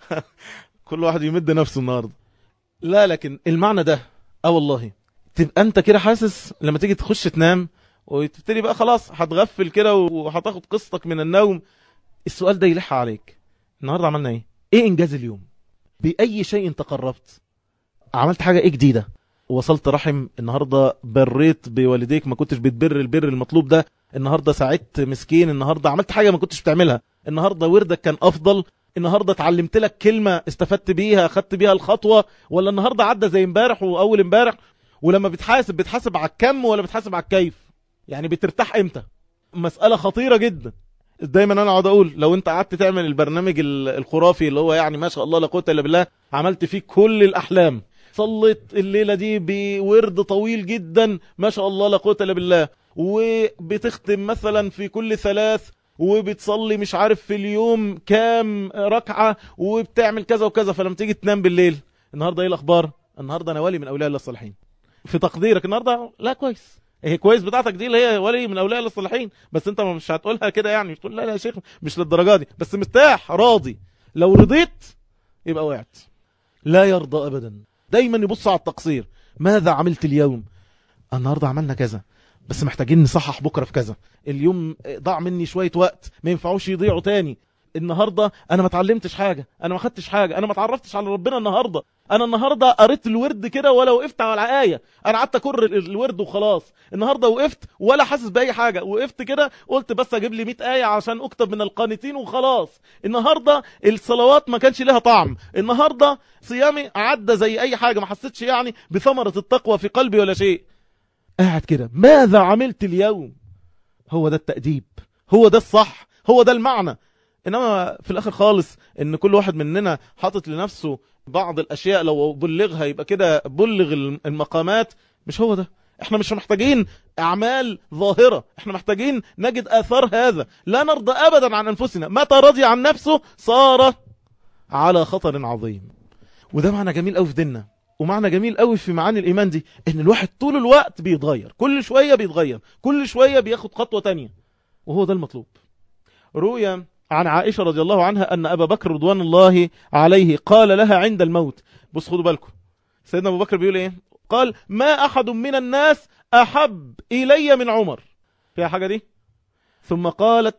S1: كل واحد يمد نفسه النهاردة، لا، لكن المعنى ده والله تبقى أنت كده حاسس لما تيجي تخش تنام وتبتدي بقى خلاص هتغفل كده وهتاخد قسطك من النوم، السؤال ده يلح عليك: النهاردة عملنا ايه إنجاز اليوم؟ بأي شيء تقربت؟ عملت حاجة ايه جديدة؟ وصلت رحم النهاردة، بريت بوالديك ما كنتش بتبر البر المطلوب ده، النهاردة ساعدت مسكين، النهاردة عملت حاجة ما كنتش بتعملها، النهاردة وردك كان أفضل، النهاردة اتعلمت لك كلمة استفدت بيها خدت بيها الخطوة، ولا النهاردة عدى زي امبارح وأول امبارح؟ ولما بتحاسب على الكم ولا بتحاسب على الكيف؟ يعني بترتاح امتى؟ مسألة خطيرة جدا. دايما انا اقعد اقول لو انت قعدت تعمل البرنامج الخرافي اللي هو يعني ما شاء الله لا قوه الا بالله، عملت فيه كل الاحلام، صليت الليله دي بورد طويل جدا ما شاء الله لا قوه الا بالله، وبتختم مثلا في كل 3، وبتصلي مش عارف في اليوم كام ركعه، وبتعمل كذا وكذا، فلما تيجي تنام بالليل النهارده ايه الاخبار؟ النهارده انا ولي من اولياء الله الصالحين. في تقديرك النهارده لا كويس، هي كويس بتاعتك دي اللي هي ولي من اولياء الله الصالحين، بس انت مش هتقولها كده يعني، مش تقول لا يا شيخ مش للدرجه دي، بس مرتاح راضي. لو رضيت يبقى وقعت. لا يرضى ابدا، دايما يبص على التقصير. ماذا عملت اليوم؟ النهارده عملنا كذا، بس محتاجين نصحح بكرة في كذا، اليوم ضاع مني شوية وقت ما ينفعوش يضيعوا تاني، النهاردة انا ما اتعلمتش حاجة، انا ما خدتش حاجة، انا ما اتعرفتش على ربنا النهاردة، انا النهاردة قريت الورد كده ولا وقفت على آية، انا قعدت اكر الورد وخلاص، النهاردة وقفت ولا حاسس بأي حاجة، وقفت كده قلت بس اجيب لي 100 آية عشان اكتب من القانتين وخلاص، النهاردة الصلوات ما كانش لها طعم، النهاردة صيامي عدى زي اي حاجة، ما حسيتش يعني بثمرة التقوى في قلبي ولا شيء. قاعد كده ماذا عملت اليوم؟ هو ده التأديب، هو ده الصح، هو ده المعنى. انما في الاخر خالص ان كل واحد مننا حاطط لنفسه بعض الاشياء لو بلغها يبقى كده بلغ المقامات، مش هو ده. احنا مش محتاجين اعمال ظاهرة، احنا محتاجين نجد اثار هذا. لا نرضى ابدا عن انفسنا، متى رضي عن نفسه صار على خطر عظيم. وده معنى جميل قوي في ديننا، ومعنى جميل قوي في معاني الإيمان دي، ان الواحد طول الوقت بيتغير، كل شوية بيتغير، كل شوية بياخد خطوة تانية، وهو ده المطلوب. روي عن عائشة رضي الله عنها أن أبا بكر رضوان الله عليه قال لها عند الموت، بص خدوا بالكم، سيدنا أبو بكر بيقول إيه؟ قال ما أحد من الناس أحب إلي من عمر، فيها حاجة دي؟ ثم قالت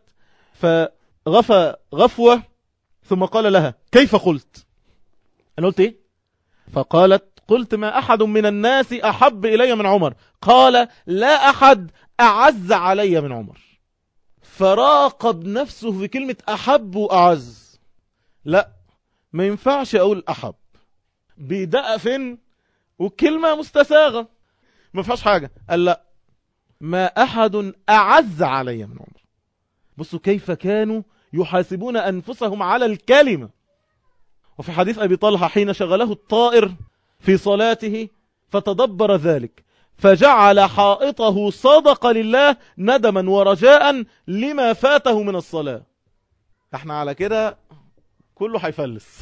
S1: فغفى غفوة، ثم قال لها كيف قلت؟ أنا قلت إيه؟ فقالت قلت ما أحد من الناس أحب إلي من عمر، قال لا أحد أعز علي من عمر. فراقب نفسه في كلمة أحب وأعز، لا ما ينفعش أقول أحب، بيدقق فين والكلمة مستساغة ما فيهاش حاجة، قال لا ما أحد أعز علي من عمر. بصوا كيف كانوا يحاسبون أنفسهم على الكلمة. وفي حديث أبي طلحة حين شغله الطائر في صلاته فتدبر ذلك فجعل حائطه صدق لله ندما ورجاء لما فاته من الصلاة. احنا على كده كله هيفلس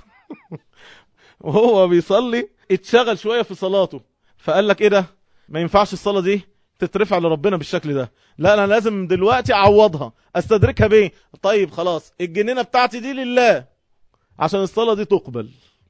S1: وهو بيصلي اتشغل شوية في صلاته، فقال لك ايه ده، ما ينفعش الصلاة دي تترفع لربنا بالشكل ده، لا انا لازم دلوقتي اعوضها استدركها بيه. طيب خلاص الجنينة بتاعتي دي لله عشان الصلاة دي تقبل.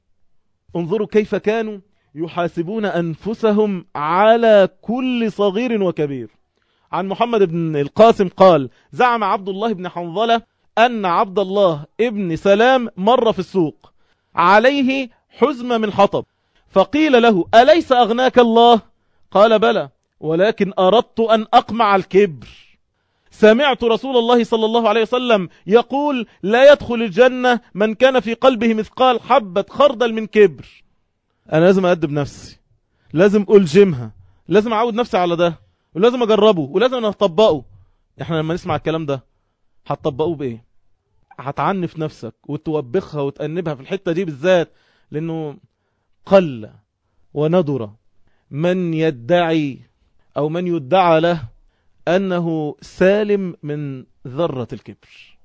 S1: انظروا كيف كانوا يحاسبون أنفسهم على كل صغير وكبير. عن محمد بن القاسم قال زعم عبد الله بن حنظلة أن عبد الله ابن سلام مر في السوق عليه حزمة من حطب، فقيل له أليس أغناك الله؟ قال بلى ولكن أردت أن أقمع الكبر. سمعت رسول الله صلى الله عليه وسلم يقول لا يدخل الجنة من كان في قلبه مثقال حبة خردل من كبر. أنا لازم أدب نفسي، لازم ألجمها، لازم أعود نفسي على ده، ولازم أجربه، ولازم أطبقه. إحنا لما نسمع الكلام ده هتطبقوه بإيه؟ هتعنف نفسك وتوبخها وتأنبها في الحتة دي بالذات، لأنه قل وندر من يدعي أو من يدعى له أنه سالم من ذرة الكبر.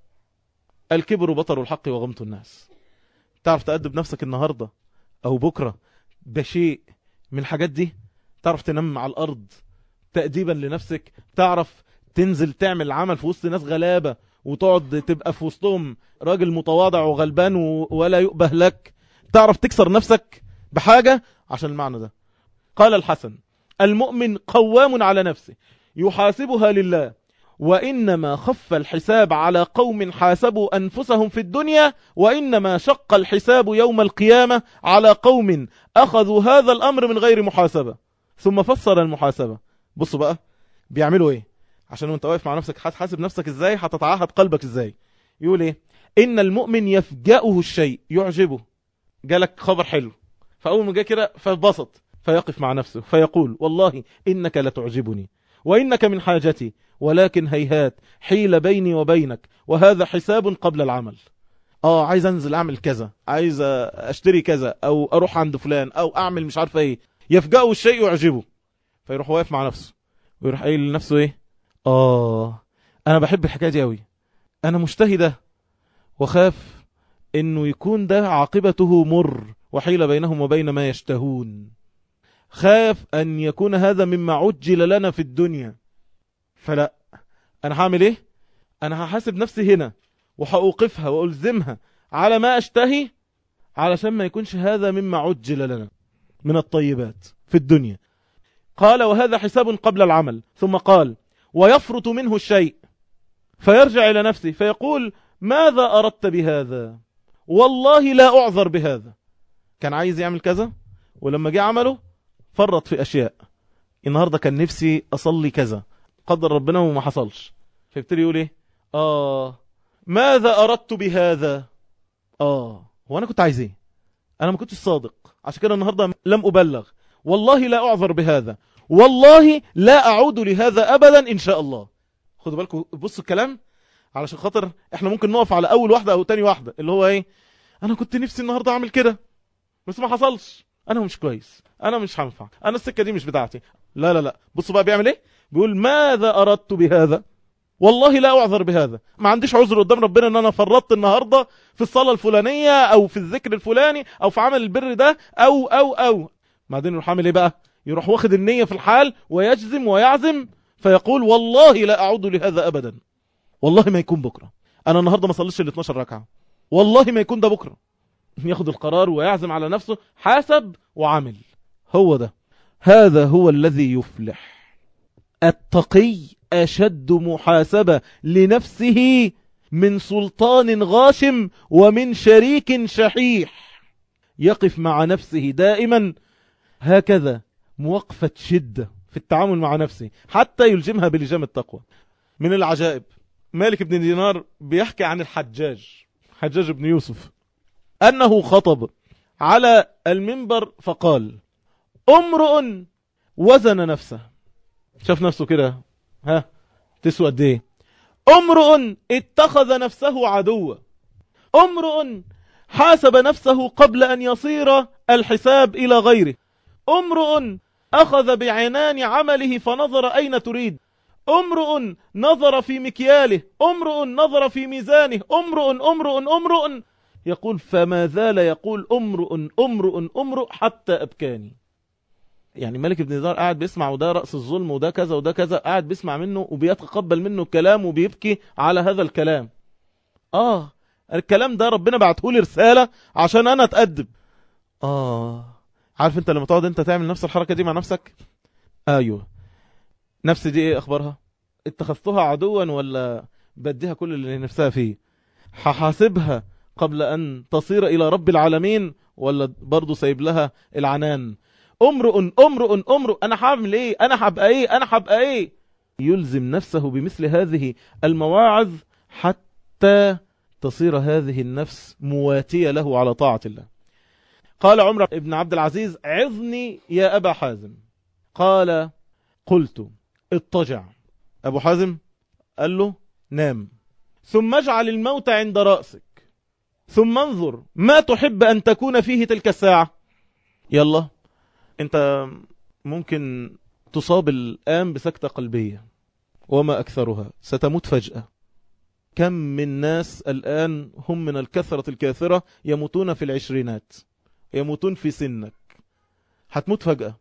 S1: الكبر بطر الحق وغمط الناس. تعرف تأدب نفسك النهاردة أو بكرة بشيء من الحاجات دي؟ تعرف تنام على الأرض تأديبا لنفسك؟ تعرف تنزل تعمل عمل في وسط ناس غلابة وتقعد تبقى في وسطهم راجل متواضع وغلبان ولا يؤبه لك؟ تعرف تكسر نفسك بحاجة عشان المعنى ده؟ قال الحسن المؤمن قوام على نفسه يحاسبها لله، وإنما خف الحساب على قوم حاسبوا أنفسهم في الدنيا، وإنما شق الحساب يوم القيامة على قوم أخذوا هذا الأمر من غير محاسبة. ثم فسر المحاسبة. بصوا بقى بيعملوا إيه عشان وانت واقف مع نفسك هتحاسب نفسك إزاي، هتتعهد قلبك إزاي. يقول إيه؟ إن المؤمن يفجأه الشيء يعجبه، جالك خبر حلو فأول ما جاء كده فبسط، فيقف مع نفسه فيقول والله إنك لتعجبني وإنك من حاجتي، ولكن هيهات حيل بيني وبينك وهذا حساب قبل العمل. عايز انزل اعمل كذا، عايز اشتري كذا او اروح عند فلان او اعمل مش عارف ايه. يفجأه الشيء يعجبه فيروح واقف مع نفسه ويروح قايل لنفسه ايه، انا بحب الحكايه دي قوي، انا مشتهي ده، وخاف انه يكون ده عاقبته مر وحيل بينهم وبين ما يشتهون. خاف أن يكون هذا مما عجل لنا في الدنيا، فلا، أنا هعمل إيه؟ أنا هحاسب نفسي هنا وهأوقفها وألزمها على ما أشتهي علشان ما يكونش هذا مما عجل لنا من الطيبات في الدنيا. قال وهذا حساب قبل العمل. ثم قال ويفرط منه الشيء، فيرجع إلى نفسه فيقول ماذا أردت بهذا؟ والله لا أعذر بهذا. كان عايز يعمل كذا، ولما جه عمله فرط في أشياء. النهاردة كان نفسي أصلي كذا، قدر ربنا وما حصلش، فيبتدي يقول إيه؟ ماذا أردت بهذا؟ هو أنا كنت عايز إيه؟ أنا ما كنتش صادق، عشان كده النهاردة لم أبلغ. والله لا أعذر بهذا، والله لا أعود لهذا أبدا إن شاء الله. خدوا بالكم، بصوا الكلام، علشان خاطر احنا ممكن نقف على أول واحدة أو تاني واحدة، اللي هو إيه؟ أنا كنت نفسي النهاردة أعمل كده بس ما حصلش، أنا مش كويس، أنا مش هنفع، أنا السكة دي مش بتاعتي. لا لا لا، بصوا بقى بيعمل إيه؟ بيقول ماذا أردت بهذا؟ والله لا أعذر بهذا. ما عنديش عذر قدام ربنا ان انا فرطت النهاردة في الصلاة الفلانية او في الذكر الفلاني او في عمل البر ده او بعدين يروح عامل ايه بقى؟ يروح واخد النية في الحال ويجزم ويعزم، فيقول والله لا اعود لهذا ابدا. والله ما يكون بكرة، انا النهاردة ما صليتش ال 12 ركعة، والله ما يكون ده بكرة. ياخد القرار ويعزم على نفسه، حاسب وعمل. هو ده، هذا هو الذي يفلح. التقي أشد محاسبة لنفسه من سلطان غاشم ومن شريك شحيح. يقف مع نفسه دائما هكذا موقفة شدة في التعامل مع نفسه حتى يلجمها بلجام التقوى. من العجائب، مالك بن دينار بيحكي عن حجاج بن يوسف أنه خطب على المنبر فقال امرؤ وزن نفسه، شاف نفسه كده تسوى قد ايه؟ امرؤ اتخذ نفسه عدوا، امرؤ حاسب نفسه قبل ان يصير الحساب الى غيره، امرؤ اخذ بعنان عمله فنظر اين تريد، امرؤ نظر في مكياله، امرؤ نظر في ميزانه، امرؤ يقول فما زال يقول امرؤ حتى ابكاني. يعني مالك بن دينار قاعد بيسمع، وده رأس الظلم وده كذا وده كذا، قاعد بيسمع منه وبيتقبل منه الكلام وبيبكي على هذا الكلام. الكلام ده ربنا بعته لي رسالة عشان انا اتأدب. عارف انت لما تقعد انت تعمل نفس الحركة دي مع نفسك؟ ايوه، نفسي دي ايه اخبارها؟ اتخذتها عدوا ولا بديها كل اللي نفسها فيه؟ هحاسبها قبل ان تصير الى رب العالمين ولا برضو سايب لها العنان؟ امرؤ انا هعمل ايه؟ انا هبقى ايه؟ يلزم نفسه بمثل هذه المواعظ حتى تصير هذه النفس مواتية له على طاعة الله. قال عمر بن عبد العزيز عظني يا أبا حازم، قال قلت اضطجع. أبو حازم قال له نام، ثم اجعل الموت عند رأسك، ثم انظر ما تحب أن تكون فيه تلك الساعة. يلا، انت ممكن تصاب الآن بسكتة قلبية وما أكثرها، ستموت فجأة. كم من ناس الآن هم من الكثرة الكاثرة يموتون في العشرينات، يموتون في سنك. هتموت فجأة،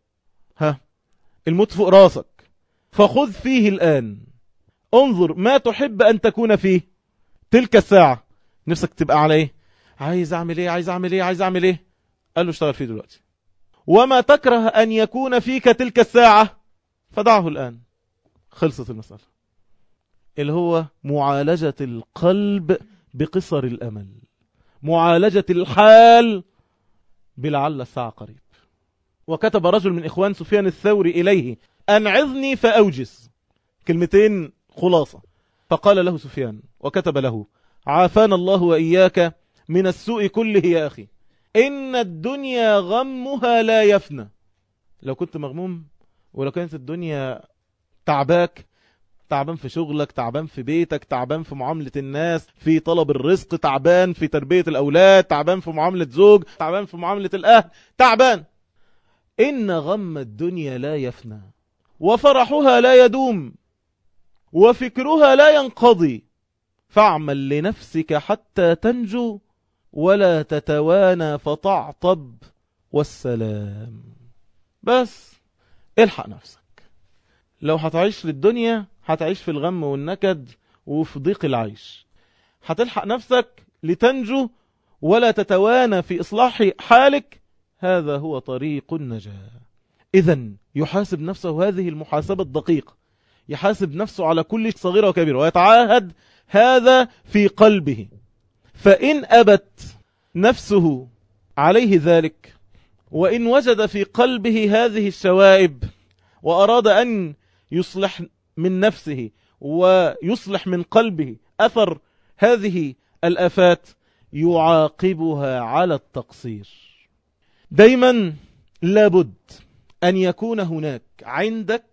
S1: الموت فوق راسك، فخذ فيه الآن، انظر ما تحب أن تكون فيه تلك الساعة. نفسك تبقى على ايه؟ عايز اعمل ايه؟ قال له اشتغل فيه دلوقتي. وما تكره أن يكون فيك تلك الساعة فدعه الآن. خلصت المسألة، اللي هو معالجة القلب بقصر الأمل، معالجة الحال بلعل الساعة قريب. وكتب رجل من إخوان سفيان الثوري إليه أنعظني فأوجس، كلمتين خلاصة. فقال له سفيان وكتب له عافانا الله وإياك من السوء كله يا أخي، إن الدنيا غمها لا يفنى. لو كنت مغموم، ولو كانت الدنيا تعباك، تعبان في شغلك، تعبان في بيتك، تعبان في معاملة الناس، في طلب الرزق، تعبان في تربية الأولاد، تعبان في معاملة زوج، تعبان في معاملة الأهل، تعبان. إن غم الدنيا لا يفنى، وفرحها لا يدوم، وفكرها لا ينقضي، فاعمل لنفسك حتى تنجو، ولا تتوانى فتعطب، والسلام. بس الحق نفسك. لو هتعيش للدنيا هتعيش في الغم والنكد وفي ضيق العيش. هتلحق نفسك لتنجو ولا تتوانى في إصلاح حالك، هذا هو طريق النجاة. إذن يحاسب نفسه هذه المحاسبة الدقيقة، يحاسب نفسه على كل صغيرة وكبيرة ويتعاهد هذا في قلبه. فإن أبت نفسه عليه ذلك، وإن وجد في قلبه هذه الشوائب وأراد أن يصلح من نفسه ويصلح من قلبه أثر هذه الآفات، يعاقبها على التقصير. دايما لابد أن يكون هناك عندك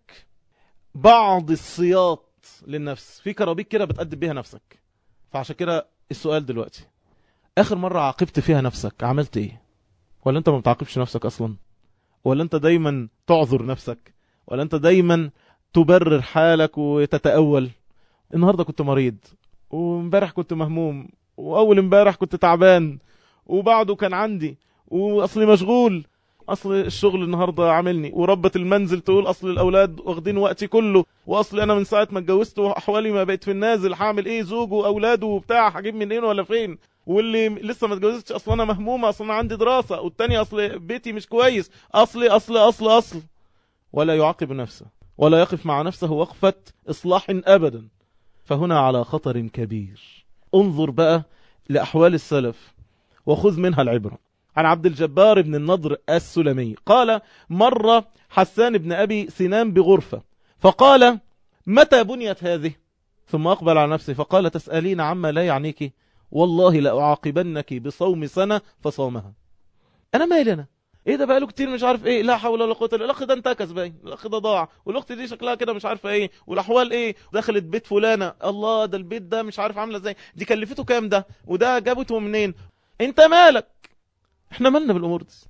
S1: بعض الصياط للنفس، في كرابيك كده بتقدم بيها نفسك. فعشان كده السؤال دلوقتي، آخر مرة عاقبت فيها نفسك عملت إيه؟ ولا أنت ما بتعاقبش نفسك أصلا؟ ولا أنت دايما تعذر نفسك؟ ولا أنت دايما تبرر حالك وتتأول؟ النهاردة كنت مريض، وامبارح كنت مهموم، وأول امبارح كنت تعبان، وبعده كان عندي، وأصلي مشغول، أصل الشغل النهاردة عاملني، وربة المنزل تقول أصل الأولاد واخدين وقتي كله، وأصل أنا من ساعة ما اتجوزت وأحوالي ما بقيت في النازل، هعمل إيه؟ زوج وأولاده وبتاع، هجيب منين ولا فين؟ واللي لسه ما اتجوزتش أصل أنا مهمومة، أصل أنا عندي دراسة، والتاني أصل بيتي مش كويس، أصل ولا يعاقب نفسه ولا يقف مع نفسه وقفة إصلاح أبدا. فهنا على خطر كبير. انظر بقى لأحوال السلف وخذ منها العبرة. عن عبد الجبار بن النضر السلمي قال: مر حسان بن أبي سنان بغرفة فقال: متى بنيت هذه؟ ثم أقبل على نفسه فقال: تسألين عما لا يعنيك؟ والله لأعاقبنك بصوم سنة فصامها. أنا مالي أنا؟ ايه ده بقى له كتير مش عارف ايه، لا حول ولا قوه الا بالله، الاخ ده انتكس باين، الاخ ده ضاع، والاخت دي شكلها كده مش عارفه ايه، والاحوال ايه، دخلت بيت فلانه، الله ده البيت ده مش عارف عامله ازاي، دي كلفته كام ده، وده جابته منين؟ انت مالك؟ احنا مالنا بالامور دي؟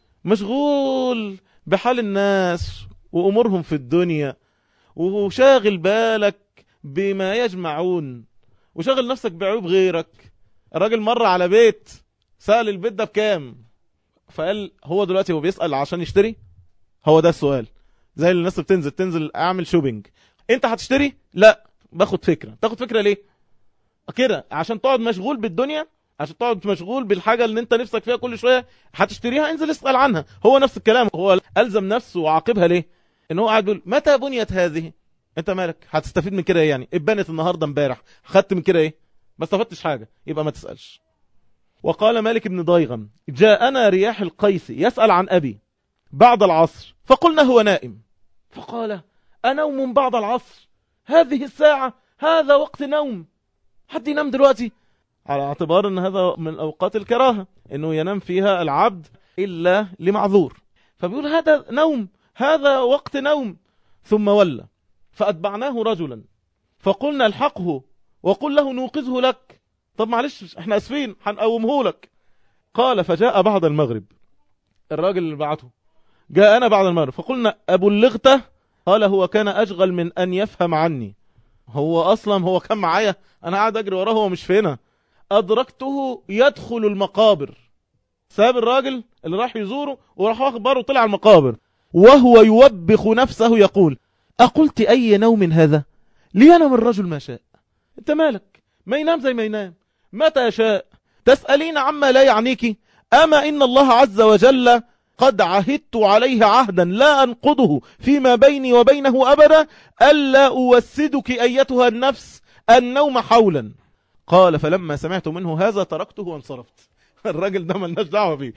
S1: مشغول بحال الناس وامورهم في الدنيا، وشاغل بالك بما يجمعون، وشاغل نفسك بعيوب غيرك. الراجل مر على بيت سأل البيت ده بكام، فقال هو دلوقتي هو بيسأل عشان يشتري؟ هو ده السؤال. زي الناس بتنزل اعمل شوبينج، انت هتشتري؟ لا، باخد فكرة. تاخد فكرة ليه كده؟ عشان تقعد مشغول بالدنيا، عشان تقعد مشغول بالحاجة اللي انت نفسك فيها كل شوية هتشتريها، انزل اسأل عنها. هو نفس الكلام، هو ألزم نفسه وعاقبها ليه؟ ان هو قاعد يقول متى بنيت هذه؟ انت مالك؟ هتستفيد من كده ايه يعني؟ اتبنت النهاردة امبارح، خدت من كده ايه؟ ما استفدتش حاجة، يبقى ما تسألش. وقال مالك بن ضيغم: جاءنا رياح القيس يسأل عن أبي بعد العصر فقلنا هو نائم، فقال: أنوم بعد العصر؟ هذه الساعة، هذا وقت نوم، حد ينام دلوقتي؟ على اعتبار أن هذا من أوقات الكراهة، أنه ينام فيها العبد إلا لمعذور، فبيقول هذا نوم، هذا وقت نوم. ثم ولى فأتبعناه رجلا فقلنا الحقه وقل له نوقظه لك. طب معلش احنا اسفين هنقومه لك. قال: فجاء بعد المغرب، الراجل اللي بعته جاءنا بعد المغرب فقلنا أبلغته؟ قال: هو كان أشغل من أن يفهم عني. هو أصلا هو كان معايا، أنا قاعد أجري وراه، هو مش فينا. أدركته يدخل المقابر، ساب الراجل اللي راح يزوره وراح أخبره طلع المقابر، وهو يوبخ نفسه يقول: أقلت أي نوم هذا؟ لينام الرجل ما شاء. انت مالك؟ ما ينام زي ما ينام متى شاء. تسألين عما لا يعنيك؟ أما إن الله عز وجل قد عهدت عليه عهدا لا أنقضه فيما بيني وبينه أبدا، ألا أوسدك أيتها النفس النوم حولا. قال: فلما سمعت منه هذا تركته وانصرفت. الراجل ده ملناش دعوة بيه.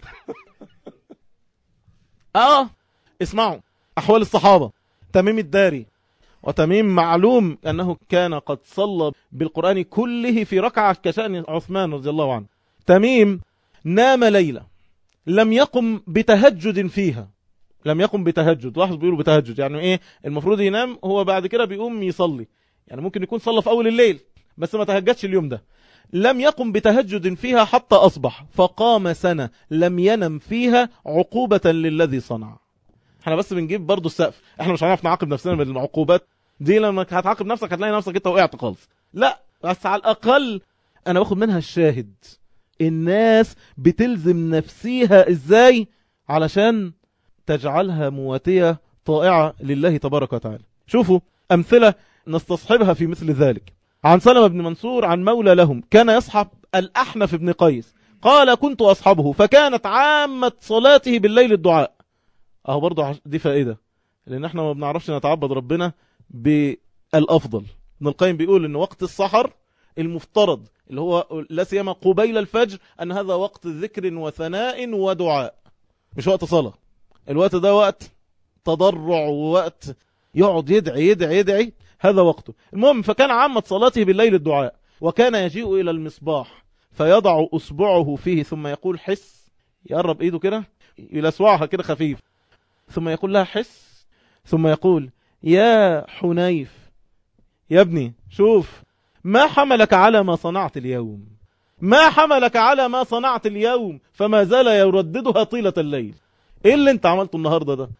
S1: اسمعوا أحوال الصحابة. تميم الداري، وتميم معلوم أنه كان قد صلى بالقرآن كله في ركعة كشأن عثمان رضي الله عنه. تميم نام ليلة لم يقم بتهجد فيها، لم يقم بتهجد. واحد بيقولوا بتهجد يعني ايه؟ المفروض ينام هو بعد كده بيقوم يصلي، يعني ممكن يكون صلى في أول الليل بس ما تهجدش اليوم ده. لم يقم بتهجد فيها حتى أصبح، فقام سنة لم ينم فيها عقوبة للذي صنع. احنا بس بنجيب برضو السقف، احنا مش هنعرف نعاقب نفسنا بالعقوبات دي. لما هتعاقب نفسك هتلاقي نفسك انت وقعت خالص، لا بس على الأقل أنا باخد منها الشاهد. الناس بتلزم نفسيها ازاي علشان تجعلها مواتية طائعة لله تبارك وتعالى. شوفوا أمثلة نستصحبها في مثل ذلك. عن سلمة بن منصور عن مولى لهم كان يصحب الأحنف بن قيس، قال: كنت أصحبه فكانت عامة صلاته بالليل الدعاء. اهو برضو دي فائدة، لأن احنا ما بنعرفش نتعبد ربنا الأفضل. ابن القيم بيقول إن وقت السحر المفترض اللي هو لا سيما قبيل الفجر أن هذا وقت ذكر وثناء ودعاء، مش وقت صلاة. الوقت ده وقت تضرع ووقت يقعد يدعي يدعي يدعي، هذا وقته. المهم فكان عامة صلاته بالليل الدعاء، وكان يجيء إلى المصباح فيضع أصبعه فيه ثم يقول حس، يقرب إيده كده يلسوعها كده خفيف، ثم يقول لها حس، ثم يقول يا حنيف يا ابني شوف ما حملك على ما صنعت اليوم، ما حملك على ما صنعت اليوم، فما زال يرددها طيلة الليل. ايه اللي انت عملته النهاردة ده؟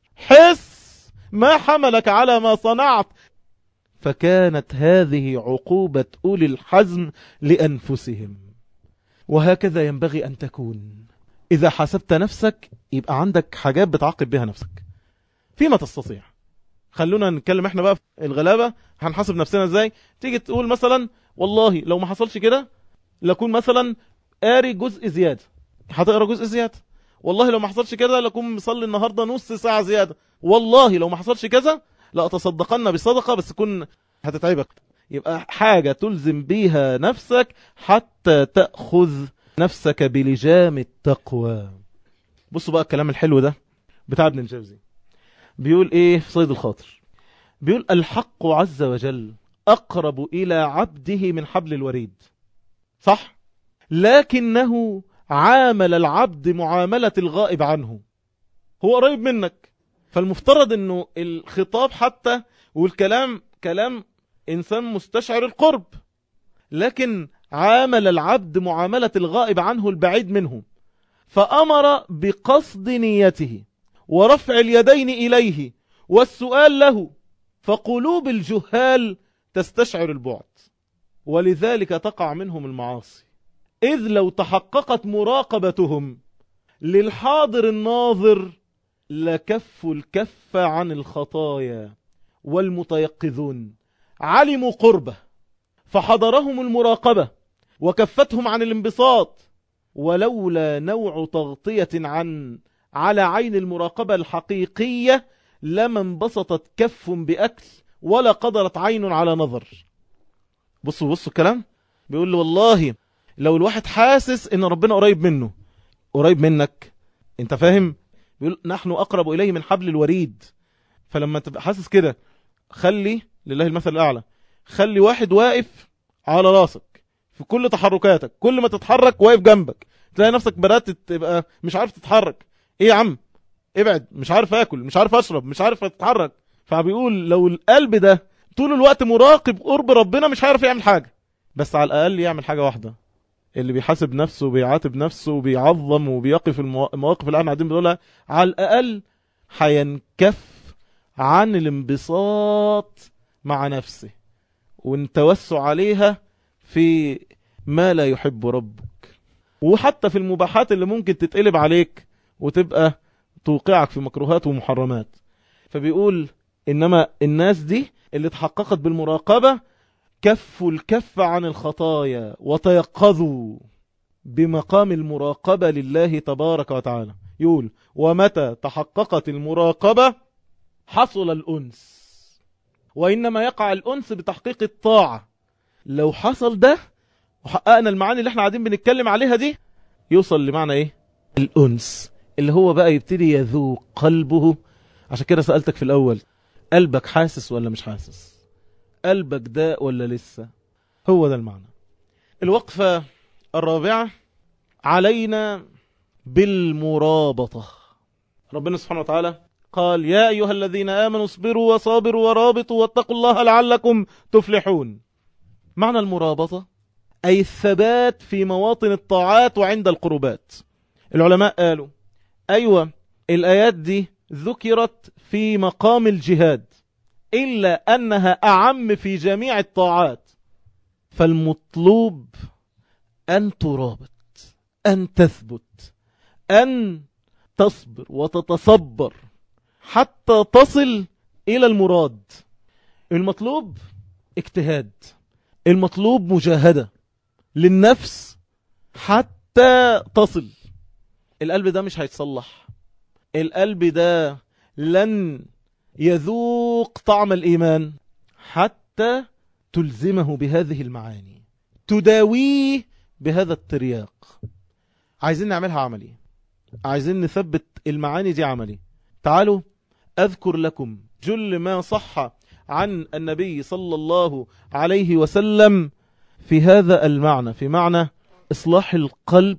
S1: حس ما حملك على ما صنعت. فكانت هذه عقوبة أولي الحزم لأنفسهم، وهكذا ينبغي أن تكون. إذا حسبت نفسك يبقى عندك حاجات بتعاقب بها نفسك فيما تستطيع. خلونا نتكلم احنا بقى في الغلابة، هنحاسب نفسنا ازاي. تيجي تقول مثلا والله لو ما حصلش كده لكون مثلا قاري جزء زيادة، هتقرا جزء زيادة. والله لو ما حصلش كده لكون مصلي النهاردة نص ساعة زيادة. والله لو ما حصلش كذا لا أتصدقن بصدقة بس كن هتتعبك. يبقى حاجة تلزم بيها نفسك حتى تأخذ نفسك بلجام التقوى. بصوا بقى الكلام الحلو ده بتاع ابن الجوزي، بيقول ايه في صيد الخاطر؟ بيقول الحق عز وجل أقرب إلى عبده من حبل الوريد، صح؟ لكنه عامل العبد معاملة الغائب عنه. هو قريب منك، فالمفترض انه الخطاب حتى والكلام كلام انسان مستشعر القرب، لكن عامل العبد معاملة الغائب عنه البعيد منه، فأمر بقصد نيته ورفع اليدين إليه والسؤال له، فقلوب الجهال تستشعر البعد، ولذلك تقع منهم المعاصي. إذ لو تحققت مراقبتهم للحاضر الناظر لكفوا الكف عن الخطايا، والمتيقظون علموا قربه فحضرهم المراقبة وكفتهم عن الانبساط، ولولا نوع تغطية على عين المراقبة الحقيقية لما انبسطت كف بأكل ولا قدرت عين على نظر. بصوا الكلام بيقول له والله لو الواحد حاسس ان ربنا قريب منه قريب منك، انت فاهم؟ بيقول نحن أقرب إليه من حبل الوريد. فلما تبقى حاسس كده خلي لله المثل الأعلى، خلي واحد واقف على راسك في كل تحركاتك، كل ما تتحرك واقف جنبك، تلاقي نفسك بدأت تبقى مش عارف تتحرك. ايه يا عم ابعد، مش عارف اكل، مش عارف اشرب، مش عارف اتحرك. فبيقول لو القلب ده طول الوقت مراقب قرب ربنا مش هيعرف يعمل حاجة، بس على الأقل يعمل حاجة واحدة. اللي بيحاسب نفسه وبيعاتب نفسه وبيعظم وبيقف المواقف اللي احنا قاعدين بنقولها، على الأقل هينكف عن الانبساط مع نفسه والتوسع عليها في ما لا يحب ربك، وحتى في المباحات اللي ممكن تتقلب عليك وتبقى توقعك في مكروهات ومحرمات. فبيقول إنما الناس دي اللي تحققت بالمراقبة كفوا الكف عن الخطايا وتيقظوا بمقام المراقبة لله تبارك وتعالى. يقول ومتى تحققت المراقبة حصل الأنس، وإنما يقع الأنس بتحقيق الطاعة. لو حصل ده وحققنا المعاني اللي احنا قاعدين بنتكلم عليها دي، يوصل لمعنى ايه؟ الأنس، اللي هو بقى يبتدي يذوق قلبه. عشان كده سألتك في الأول، قلبك حاسس ولا مش حاسس؟ قلبك داء ولا لسه؟ هو ده المعنى. الوقفة الرابعة علينا بالمرابطة. ربنا سبحانه وتعالى قال يا أيها الذين آمنوا اصبروا وصابروا ورابطوا واتقوا الله لعلكم تفلحون. معنى المرابطة أي الثبات في مواطن الطاعات وعند القربات. العلماء قالوا أيوة الآيات دي ذكرت في مقام الجهاد، إلا أنها أعم في جميع الطاعات. فالمطلوب أن ترابط، أن تثبت، أن تصبر وتتصبر حتى تصل إلى المراد. المطلوب اجتهاد، المطلوب مجاهدة للنفس حتى تصل. القلب ده مش هيتصلح، القلب ده لن يذوق طعم الإيمان حتى تلزمه بهذه المعاني، تداويه بهذا الترياق. عايزين نعملها عملي، عايزين نثبت المعاني دي عملي. تعالوا أذكر لكم جل ما صح عن النبي صلى الله عليه وسلم في هذا المعنى، في معنى إصلاح القلب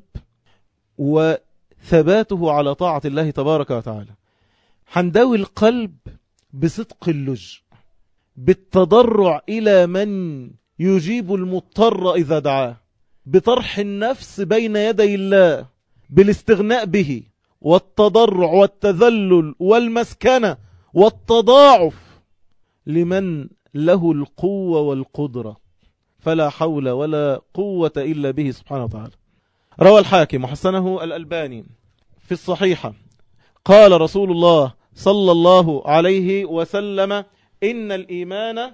S1: وثباته على طاعة الله تبارك وتعالى. هنداوي القلب بصدق اللجء، بالتضرع إلى من يجيب المضطر إذا دعاه، بطرح النفس بين يدي الله، بالاستغناء به، والتضرع والتذلل والمسكنة والتضاعف لمن له القوة والقدرة، فلا حول ولا قوة إلا به سبحانه وتعالى. روى الحاكم وحسنه الألباني في الصحيحة قال رسول الله صلى الله عليه وسلم: إن الإيمان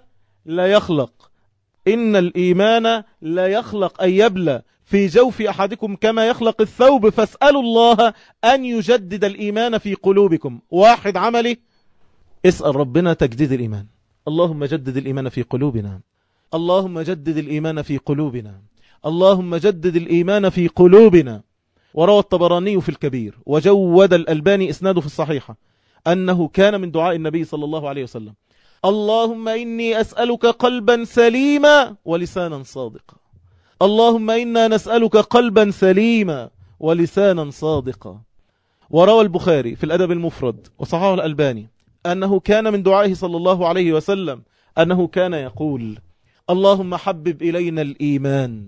S1: لا يخلق أن يبلى في جوف أحدكم كما يخلق الثوب، فاسألوا الله أن يجدد الإيمان في قلوبكم. واحد عملي، اسأل ربنا تجديد الإيمان. اللهم جدد الإيمان في قلوبنا، اللهم جدد الإيمان في قلوبنا، اللهم جدد الإيمان في قلوبنا. وروى الطبراني في الكبير وجود الألباني إسناده في الصحيحة أنه كان من دعاء النبي صلى الله عليه وسلم: اللهم إني أسألك قلبا سليما ولسانا صادقا، اللهم إنا نسألك قلبا سليما ولسانا صادقا. وروى البخاري في الأدب المفرد وصححه الألباني أنه كان من دعائه صلى الله عليه وسلم أنه كان يقول: اللهم حبب إلينا الإيمان